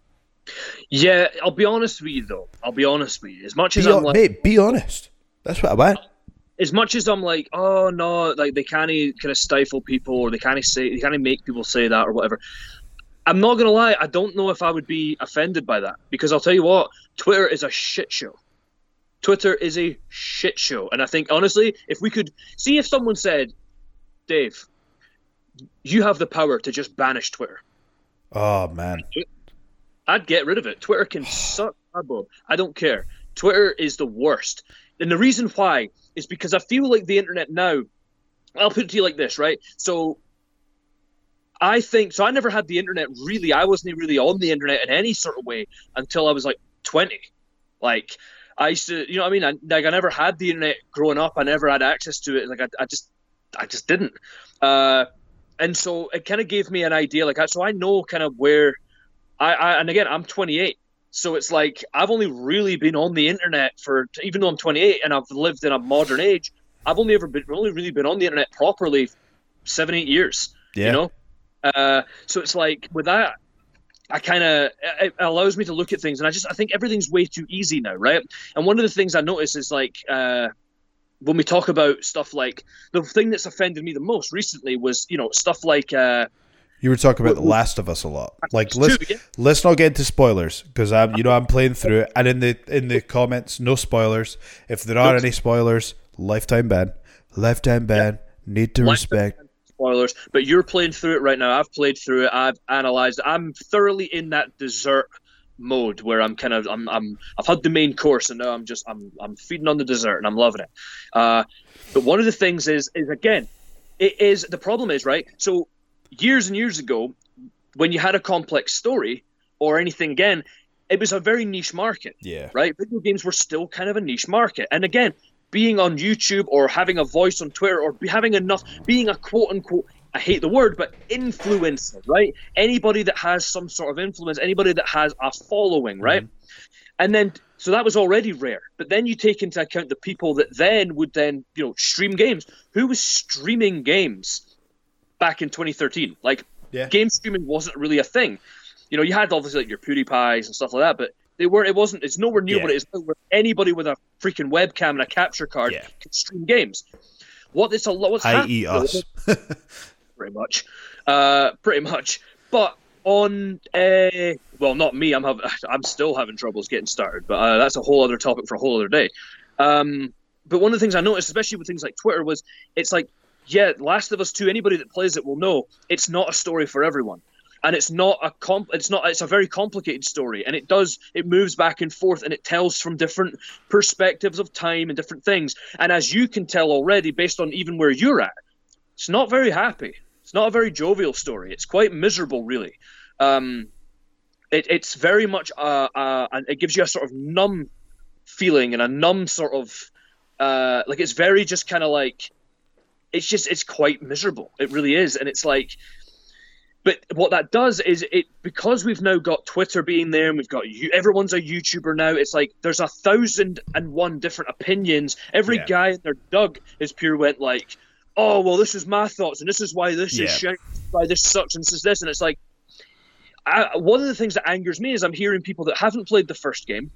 Yeah, I'll be honest with you though. I'll be honest with you. As much as
be
I'm
on,
like,
mate, be honest. That's what I want.
As much as I'm like, oh no, like they can't kind of stifle people, or they can't say, they can't make people say that or whatever. I'm not gonna lie. I don't know if I would be offended by that, because I'll tell you what, Twitter is a shit show. Twitter is a shit show, and I think honestly, if we could see if someone said, Dave, you have the power to just banish Twitter.
Oh man.
I'd get rid of it. Twitter can suck cardboard. I don't care. Twitter is the worst. And the reason why is because I feel like the internet now, I'll put it to you like this, right? So I think, so I never had the internet really, I wasn't really on the internet in any sort of way until I was like twenty. Like I used to, you know what I mean? I, like I never had the internet growing up. I never had access to it. Like I, I just, I just didn't. Uh, and so it kind of gave me an idea. Like, so I know kind of where, I, I and again, I'm twenty-eight, so it's like I've only really been on the internet for, even though I'm twenty-eight and I've lived in a modern age, I've only ever been, only really been on the internet properly seven, eight years. Yeah. You know, uh, so it's like with that, I kind of it allows me to look at things, and I just I think everything's way too easy now, right? And one of the things I notice is like uh, when we talk about stuff like the thing that's offended me the most recently was, you know, stuff like. Uh,
You were talking about The Last of Us a lot. Like, let's let's not get into spoilers, because I'm, you know, I'm playing through it, and in the in the comments, no spoilers. If there are any spoilers, lifetime ban, lifetime ban. Need to respect
spoilers. But you're playing through it right now. I've played through it. I've analyzed it. I'm thoroughly in that dessert mode where I'm kind of I'm I'm I've had the main course, and now I'm just I'm I'm feeding on the dessert, and I'm loving it. Uh, but one of the things is is again, it is the problem is right. So. Years and years ago, when you had a complex story or anything again, it was a very niche market.
Yeah.
Right? Video games were still kind of a niche market. And again, being on YouTube or having a voice on Twitter or be having enough, being a quote unquote, I hate the word, but influencer, right? Anybody that has some sort of influence, anybody that has a following, right? Mm-hmm. And then, so that was already rare. But then you take into account the people that then would then, you know, stream games. Who was streaming games back in twenty thirteen? Like, yeah. Game streaming wasn't really a thing. You know, you had obviously like your PewDiePies and stuff like that, but they were it wasn't. It's nowhere near yeah. what it is now, where anybody with a freaking webcam and a capture card yeah. can stream games. What it's a lot. What's
I eat us.
pretty much, uh, pretty much. But on, uh, well, not me. I'm have, I'm still having troubles getting started, but uh, that's a whole other topic for a whole other day. Um, but one of the things I noticed, especially with things like Twitter, was it's like. Yeah, Last of Us two, anybody that plays it will know it's not a story for everyone. And it's not a comp it's not it's a very complicated story, and it does it moves back and forth, and it tells from different perspectives of time and different things. And as you can tell already based on even where you're at, it's not very happy. It's not a very jovial story. It's quite miserable, really. Um it, it's very much uh uh and it gives you a sort of numb feeling and a numb sort of uh like it's very just kind of like it's just it's quite miserable. It really is. And it's like But what that does is it, because we've now got Twitter being there and we've got you, everyone's a YouTuber now. It's like there's a thousand and one different opinions. Every
Yeah.
guy in their Doug is pure went like, oh, well, this is my thoughts and this is why this
Yeah.
is shit, why this sucks and this is this. And it's like, I, one of the things that angers me is I'm hearing people that haven't played the first game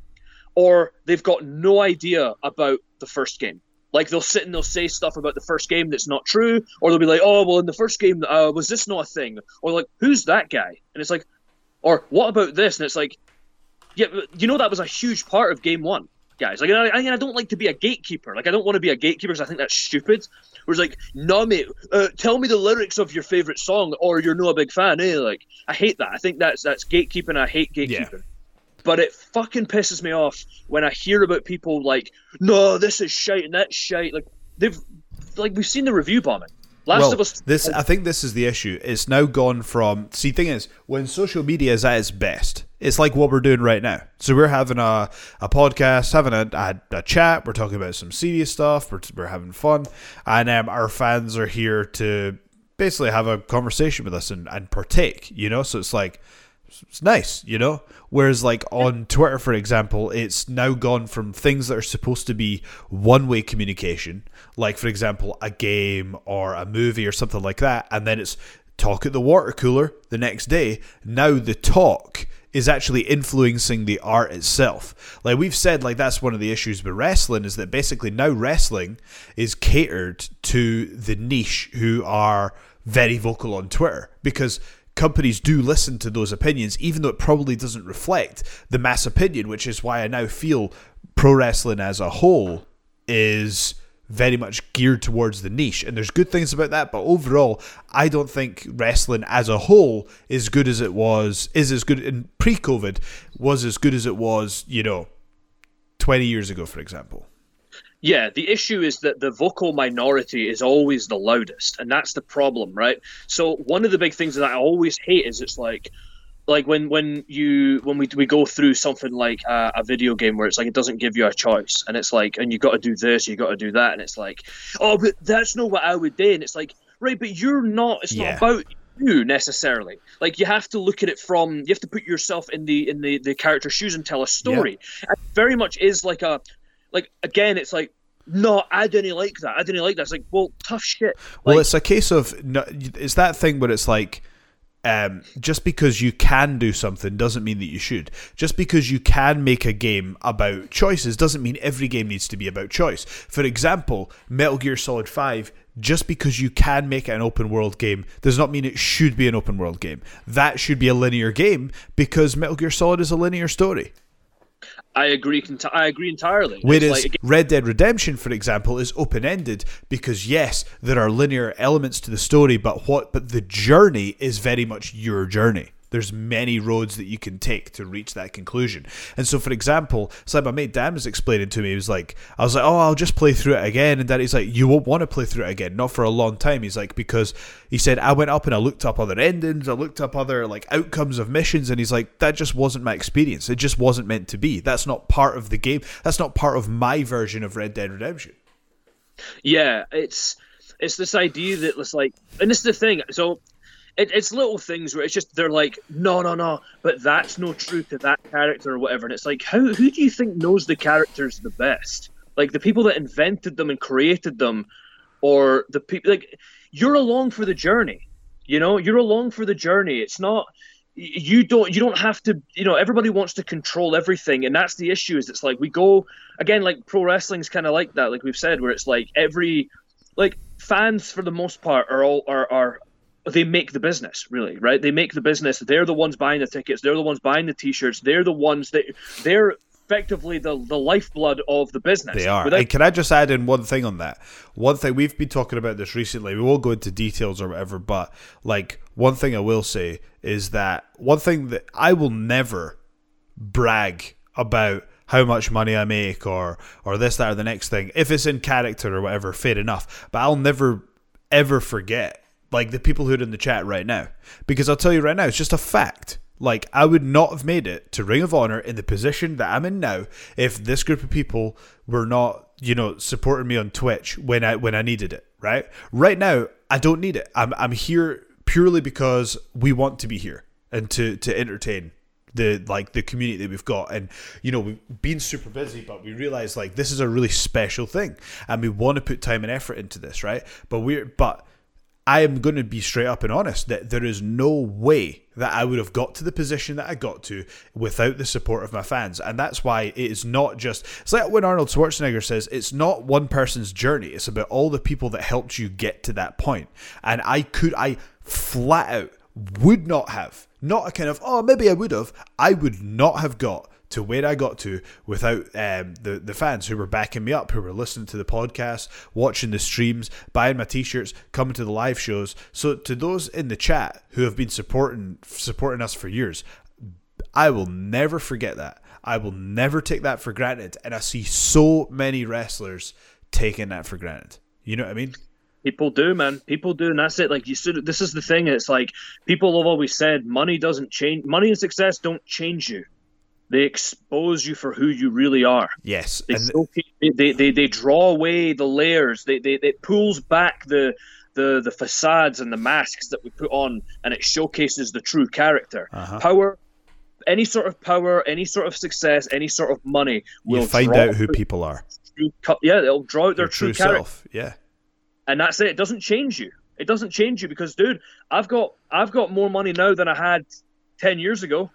or they've got no idea about the first game. Like, they'll sit and they'll say stuff about the first game that's not true, or they'll be like, oh, well, in the first game, uh, was this not a thing? Or like, who's that guy? And it's like, or what about this? And it's like, yeah, but you know that was a huge part of game one, guys. Like, I, I don't like to be a gatekeeper. Like, I don't want to be a gatekeeper because I think that's stupid. Whereas like, no, mate, uh, tell me the lyrics of your favorite song, or you're not a big fan, eh? Like, I hate that. I think that's that's gatekeeping. I hate gatekeeping. Yeah. But it fucking pisses me off when I hear about people like, no, this is shite and that's shite. Like, they've, like, we've seen the review bombing. Last
well,
of Us.
This, I think this is the issue. It's now gone from. See, thing is, when social media is at its best, it's like what we're doing right now. So we're having a, a podcast, having a, a, a chat. We're talking about some serious stuff. We're, we're having fun. And um, our fans are here to basically have a conversation with us and, and partake, you know? So it's like, it's nice, you know? Whereas like on Twitter, for example, it's now gone from things that are supposed to be one-way communication, like, for example, a game or a movie or something like that, and then it's talk at the water cooler the next day. Now the talk is actually influencing the art itself. Like we've said, like that's one of the issues with wrestling, is that basically now wrestling is catered to the niche who are very vocal on Twitter, because companies do listen to those opinions, even though it probably doesn't reflect the mass opinion, which is why I now feel pro wrestling as a whole is very much geared towards the niche. And there's good things about that, but overall, I don't think wrestling as a whole is good as it was, is as good in pre-COVID, was as good as it was, you know, twenty years ago, for example.
Yeah, the issue is that the vocal minority is always the loudest, and that's the problem, right? So one of the big things that I always hate is it's like, like when when you when we we go through something like a, a video game where it's like it doesn't give you a choice, and it's like, and you got to do this, you got to do that, and it's like, oh, but that's not what I would do, and it's like, right, but you're not. It's
yeah.
not about you necessarily. Like you have to look at it from, you have to put yourself in the in the the character's shoes and tell a story. Yeah. And it very much is like a. Like, again, it's like, no, I didn't like that. I didn't like that. It's like, well, tough shit. Like,
well, it's a case of, it's that thing where it's like, um, just because you can do something doesn't mean that you should. Just because you can make a game about choices doesn't mean every game needs to be about choice. For example, Metal Gear Solid five, just because you can make it an open world game does not mean it should be an open world game. That should be a linear game because Metal Gear Solid is a linear story.
I agree. I agree entirely.
Whereas
like,
Red Dead Redemption, for example, is open-ended because yes, there are linear elements to the story, but what? But the journey is very much your journey. There's many roads that you can take to reach that conclusion. And so, for example, it's like my mate Dan was explaining to me, he was like, I was like, oh, I'll just play through it again. And Daddy's like, you won't want to play through it again, not for a long time. He's like, because he said, I went up and I looked up other endings, I looked up other like outcomes of missions, and he's like, that just wasn't my experience. It just wasn't meant to be. That's not part of the game. That's not part of my version of Red Dead Redemption.
Yeah, it's it's this idea that it's like, and this is the thing, so It, it's little things where it's just, they're like, no, no, no, but that's no true to that character or whatever. And it's like, how who do you think knows the characters the best? Like, the people that invented them and created them, or the people, like, you're along for the journey, you know? You're along for the journey. It's not, you don't, you don't have to, you know, everybody wants to control everything. And that's the issue, is it's like, we go, again, like, pro wrestling's kind of like that, like we've said, where it's like every, like, fans for the most part are all, are, are, they make the business, really, right? They make the business. They're the ones buying the tickets. They're the ones buying the T-shirts. They're the ones that they're effectively the, the lifeblood of the business.
They are.
Without-
and can I just add in one thing on that? One thing, we've been talking about this recently. We won't go into details or whatever, but like one thing I will say is that one thing that I will never brag about how much money I make or or this, that, or the next thing. If it's in character or whatever, fair enough. But I'll never, ever forget like the people who are in the chat right now, because I'll tell you right now, it's just a fact. Like, I would not have made it to Ring of Honor in the position that I'm in now if this group of people were not, you know, supporting me on Twitch when I when I needed it. Right, right now, I don't need it. I'm I'm here purely because we want to be here and to to entertain the like the community that we've got. And you know, we've been super busy, but we realize like this is a really special thing and we want to put time and effort into this, right? But we're but I am going to be straight up and honest that there is no way that I would have got to the position that I got to without the support of my fans. And that's why it is not just, it's like when Arnold Schwarzenegger says, it's not one person's journey. It's about all the people that helped you get to that point. And I could, I flat out would not have, not a kind of, oh, maybe I would have, I would not have got to where I got to without um, the, the fans who were backing me up, who were listening to the podcast, watching the streams, buying my t-shirts, coming to the live shows. So to those in the chat who have been supporting supporting us for years, I will never forget that. I will never take that for granted. And I see so many wrestlers taking that for granted. You know what I mean?
People do, man. People do, and that's it. Like you said, this is the thing. It's like people have always said, money doesn't change. Money and success don't change you. They expose you for who you really are.
Yes.
They,
and
they, they, they draw away the layers. They, they, it pulls back the, the, the facades and the masks that we put on, and it showcases the true character.
Uh-huh.
Power, any sort of power, any sort of success, any sort of money will
you find out who people are.
True, yeah, it'll draw out their
Your true,
true character.
self. Yeah.
And that's it. It doesn't change you. It doesn't change you because, dude, I've got I've got more money now than I had ten years ago,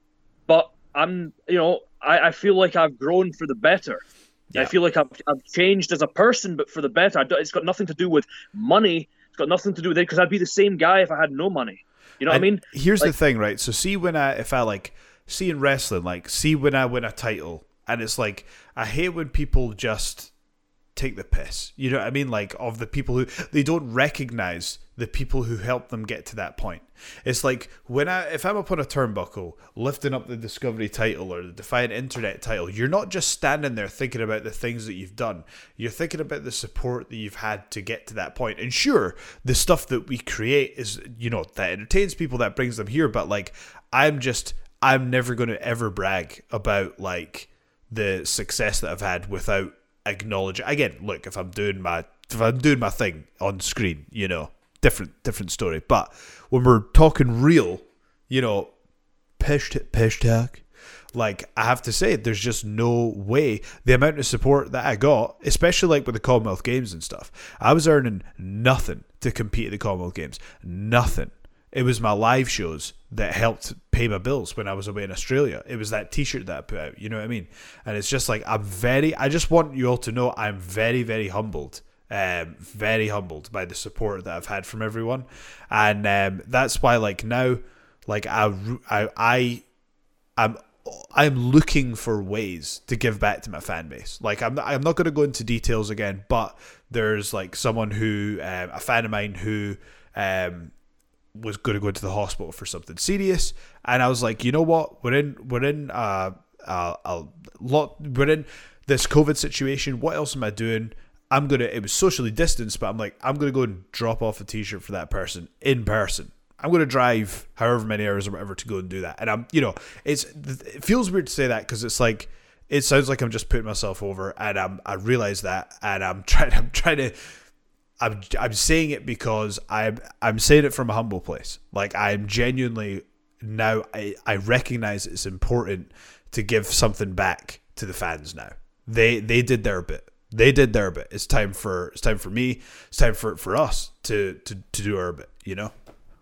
but I'm, you know, I, I feel like I've grown for the better. Yeah. I feel like I've, I've changed as a person, but for the better. I don't, it's got nothing to do with money. It's got nothing to do with it because I'd be the same guy if I had no money. You know what
and
I mean?
Here's
like,
the thing, right? So see when I, if I like, see in wrestling, like see when I win a title, and it's like, I hate when people just take the piss. You know what I mean? Like of the people who, they don't recognize the people who helped them get to that point. It's like when I, if I'm up on a turnbuckle lifting up the Discovery title or the Defiant Internet title, you're not just standing there thinking about the things that you've done. You're thinking about the support that you've had to get to that point. And sure, the stuff that we create is, you know, that entertains people, that brings them here. But like, I'm just, I'm never going to ever brag about like the success that I've had without acknowledging. Again, look, if I'm doing my, if I'm doing my thing on screen, you know, different different story. But when we're talking real, you know, pish, t- pish talk, like I have to say, there's just no way the amount of support that I got, especially like with the Commonwealth Games and stuff, I was earning nothing to compete at the Commonwealth Games. Nothing. It was my live shows that helped pay my bills when I was away in Australia. It was that t-shirt that I put out, you know what I mean? And it's just like, I'm very, I just want you all to know I'm very, very humbled. Um, very humbled by the support that I've had from everyone, and um, that's why like now, like I, I, I, I'm, I'm looking for ways to give back to my fan base. Like I'm, not, I'm not going to go into details again, but there's like someone who, um, a fan of mine who, um, was going to go into the hospital for something serious, and I was like, you know what, we're in, we're in, uh, uh, a lot, we're in this COVID situation. What else am I doing? I'm going to, it was socially distanced, but I'm like, I'm going to go and drop off a t-shirt for that person in person. I'm going to drive however many hours or whatever to go and do that. And I'm, you know, it's, it feels weird to say that because it's like, it sounds like I'm just putting myself over, and I'm, I realize that, and I'm trying, I'm trying to, I'm, I'm saying it because I'm, I'm saying it from a humble place. Like I'm genuinely now, I, I recognize it's important to give something back to the fans now. They, they did their bit. They did their bit. It's time for it's time for me. It's time for, for us to, to, to do our bit. You know.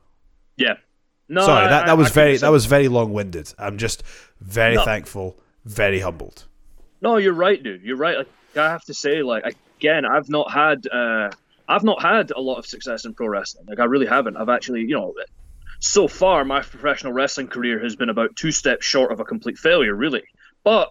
Yeah. No.
Sorry,
I,
that, that
I,
was
I
very that was very long winded. I'm just very
no.
thankful, very humbled.
No, you're right, dude. You're right. Like I have to say, like again, I've not had uh, I've not had a lot of success in pro wrestling. Like I really haven't. I've actually, you know, so far my professional wrestling career has been about two steps short of a complete failure, really. But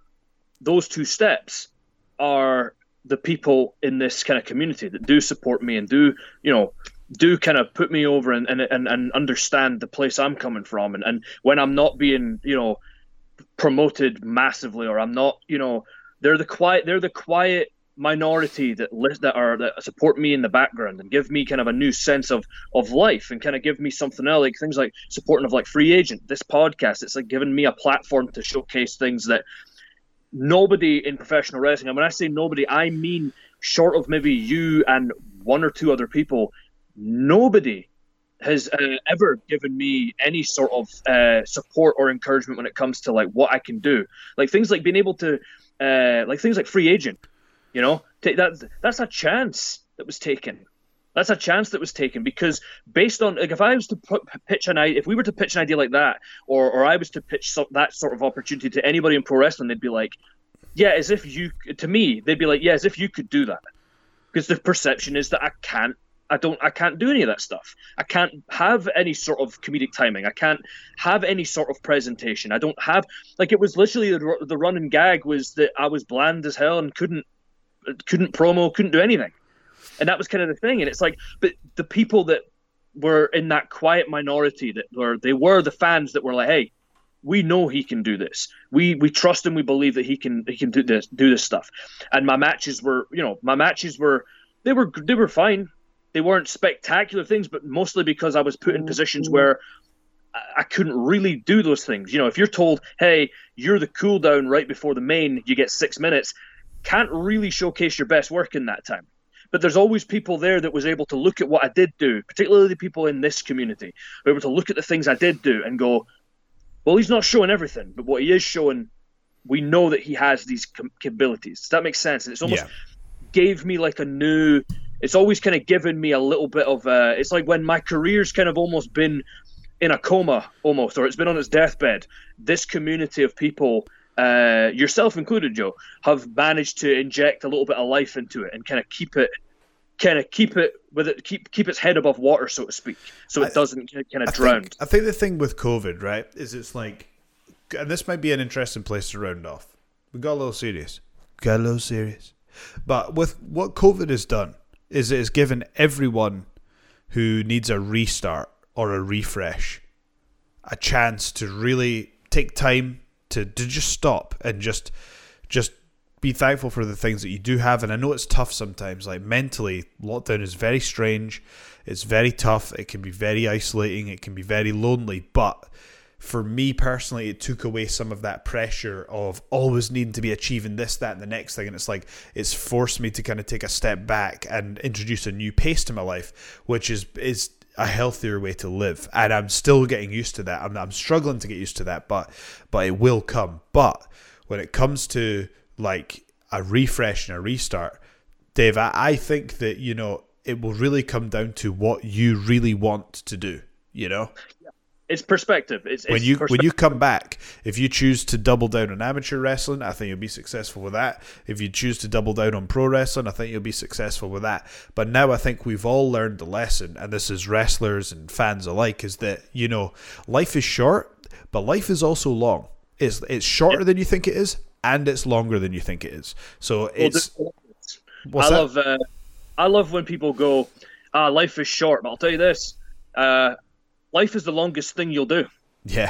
those two steps are the people in this kind of community that do support me and do, you know, do kind of put me over and, and, and, and understand the place I'm coming from. And, and when I'm not being, you know, promoted massively, or I'm not, you know, they're the quiet, they're the quiet minority that list that are, that support me in the background and give me kind of a new sense of, of life, and kind of give me something else, like things like supporting of like Free Agent, this podcast. It's like giving me a platform to showcase things that nobody in professional wrestling, and when I say nobody, I mean short of maybe you and one or two other people, nobody has uh, ever given me any sort of uh, support or encouragement when it comes to like what I can do. Like things like being able to, uh, like things like free agent, you know, take that that's a chance that was taken. That's a chance that was taken because based on like if I was to put, pitch an idea, if we were to pitch an idea like that, or or I was to pitch so, that sort of opportunity to anybody in pro wrestling, they'd be like, yeah, as if you, to me, they'd be like, yeah, as if you could do that. Because the perception is that I can't, I don't, I can't do any of that stuff. I can't have any sort of comedic timing. I can't have any sort of presentation. I don't have, like it was literally the, the running gag was that I was bland as hell and couldn't, couldn't promo, couldn't do anything. And that was kind of the thing. And it's like, but the people that were in that quiet minority that were, they were the fans that were like, hey, we know he can do this. We we trust him. We believe that he can he can do this do this stuff. And my matches were, you know, my matches were they were they were fine. They weren't spectacular things, but mostly because I was put in positions where I, I couldn't really do those things. You know, if you're told, hey, you're the cool down right before the main, you get six minutes, can't really showcase your best work in that time. But there's always people there that was able to look at what I did do, particularly the people in this community, were able to look at the things I did do and go, well, he's not showing everything, but what he is showing, we know that he has these capabilities. Does that make sense? And it's almost yeah. gave me like a new, it's always kind of given me a little bit of, uh, it's like when my career's kind of almost been in a coma almost, or it's been on its deathbed. This community of people, uh, yourself included, Joe, have managed to inject a little bit of life into it and kind of keep it, kind of keep it with it, keep keep its head above water, so to speak, so it doesn't kind of
I
drown.
Think, I think the thing with COVID, right, is it's like, and this might be an interesting place to round off. We got a little serious, got a little serious, but with what COVID has done is it has given everyone who needs a restart or a refresh a chance to really take time to to just stop and just just. be thankful for the things that you do have. And I know it's tough sometimes, like mentally, lockdown is very strange, it's very tough, it can be very isolating, it can be very lonely, but for me personally, it took away some of that pressure of always needing to be achieving this, that, and the next thing. And it's like, it's forced me to kind of take a step back and introduce a new pace to my life, which is is a healthier way to live. And I'm still getting used to that. I'm, I'm struggling to get used to that, but but it will come. But when it comes to like a refresh and a restart, Dave, I, I think that, you know, it will really come down to what you really want to do, you know?
It's perspective. It's,
when
it's
you
perspective.
when you come back, if you choose to double down on amateur wrestling, I think you'll be successful with that. If you choose to double down on pro wrestling, I think you'll be successful with that. But now I think we've all learned the lesson, and this is wrestlers and fans alike, is that, you know, life is short, but life is also long. It's it's shorter than you think it is, and it's longer than you think it is. So it's.
What's I that? love. Uh, I love when people go, "Ah, life is short." But I'll tell you this: uh, life is the longest thing you'll do.
Yeah.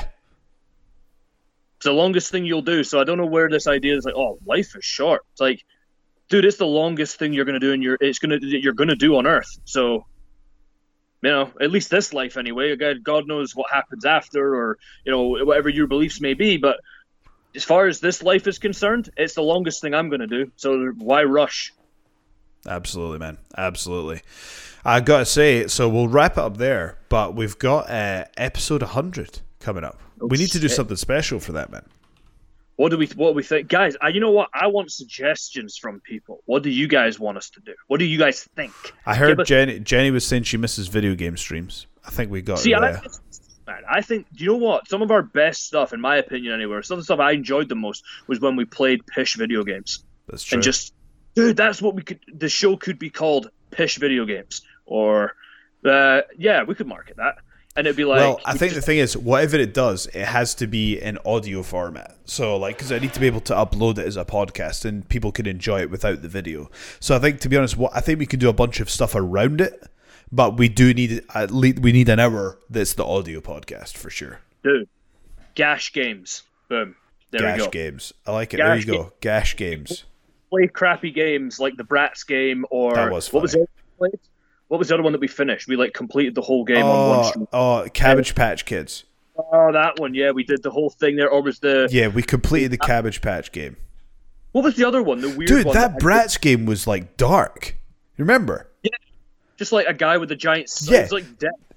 It's the longest thing you'll do. So I don't know where this idea is like, "Oh, life is short." It's like, dude, it's the longest thing you're gonna do, and you're it's gonna you're gonna do on Earth. So, you know, at least this life anyway. God, God knows what happens after, or you know, whatever your beliefs may be, but. As far as this life is concerned, it's the longest thing I'm going to do. So why rush?
Absolutely, man. Absolutely. I got to say, so we'll wrap it up there, but we've got uh, episode one hundred coming up. Oh, we need to do shit. something special for that, man.
What do we What do we think? Guys, I, you know what? I want suggestions from people. What do you guys want us to do? What do you guys think?
I heard
us-
Jenny Jenny was saying she misses video game streams. I think we got
See,
it
I, Man, I think, do you know what? Some of our best stuff, in my opinion anyway, some of the stuff I enjoyed the most was when we played Pish video games.
That's true.
And just, dude, that's what we could, the show could be called Pish Video Games. Or, uh, yeah, we could market that. And it'd be like...
Well, I think just, the thing is, whatever it does, it has to be in audio format. So, like, because I need to be able to upload it as a podcast and people can enjoy it without the video. So I think, to be honest, what I think we can do a bunch of stuff around it. But we do need at least we need an hour that's the audio podcast for sure.
Dude, Gash Games. Boom. There
Gash
we go.
Games. I like it.
Gash
there you go. Gash Games.
Play crappy games like the Bratz game or
that was funny.
what was the other What was the other one that we finished? We like completed the whole game
oh,
on one stream.
Oh, Cabbage Patch Kids.
Oh, that one. Yeah, we did the whole thing there. Or was the
Yeah, we completed the Cabbage Patch game.
What was the other one? The weird
Dude,
one.
Dude, that, that Bratz game was like dark. You remember?
Yeah. Just like a guy with a giant...
Yeah.
It's like death.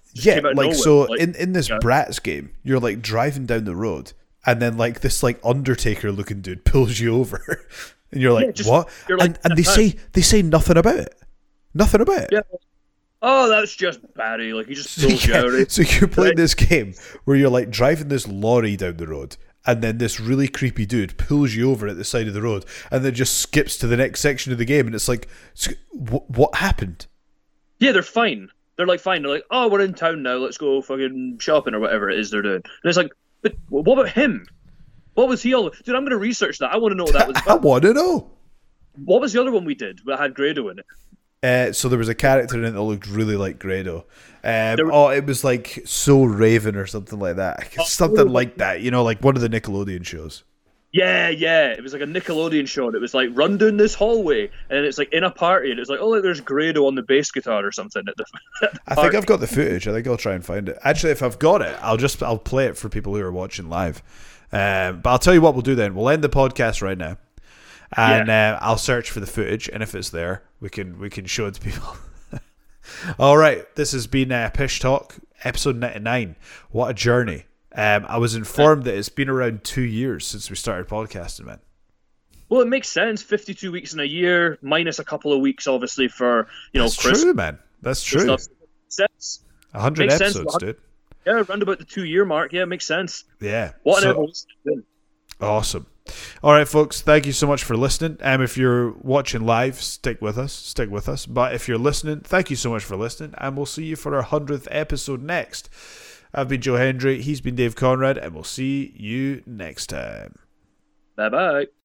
Just
Yeah,
came out of
like
nowhere.
so
Like,
in, in this
yeah.
Bratz game, you're like driving down the road, and then like this like Undertaker looking dude pulls you over, and you're like,
Yeah, just-
what?
you're like,
and and they
"That's
say they say nothing about it, nothing about it.
Yeah. Oh, that's just Barry. Like he just pulls you
Yeah,
out. Right?
so you're playing
Right.
this game where you're like driving this lorry down the road, and then this really creepy dude pulls you over at the side of the road, and then just skips to the next section of the game, and it's like, "S- wh- what happened?
Yeah, they're fine. They're like fine. They're like, oh, we're in town now. Let's go fucking shopping or whatever it is they're doing. And it's like, but what about him? What was he all? Dude, I'm going to research that. I want to know what that was
I
about.
want to know.
What was the other one we did that had Grado in it?
Uh, so there was a character in it that looked really like Grado. Um,
There-
oh, it was like So Raven or something like that.
Oh,
Something like that, you know, like one of the Nickelodeon shows.
Yeah, yeah. It was like a Nickelodeon show. And it was like run down this hallway, and it's like in a party, and it's like, oh, look, there's Grado on the bass guitar or something. At the, at the
I think
party.
I've got the footage. I think I'll try and find it. Actually, if I've got it, I'll just I'll play it for people who are watching live. Um, but I'll tell you what we'll do then. We'll end the podcast right now, and uh, I'll search for the footage, and if it's there, we can we can show it to people. All right, this has been uh, Pish Talk, episode ninety-nine. What a journey! Um, I was informed that it's been around two years since we started podcasting, man.
Well, it makes sense. fifty-two weeks in a year, minus a couple of weeks, obviously, for you know
That's
Christmas
true, man. That's true.
stuff. Sense.
A hundred
Makes sense.
episodes, dude.
Yeah, around about the two-year mark. Yeah, it makes sense.
Yeah.
What an
So-
evolution.
Awesome. All right, folks, thank you so much for listening. Um, if you're watching live, stick with us. Stick with us. But if you're listening, thank you so much for listening, and we'll see you for our hundredth episode next. I've been Joe Hendry. He's been Dave Conrad, and we'll see you next time.
Bye bye.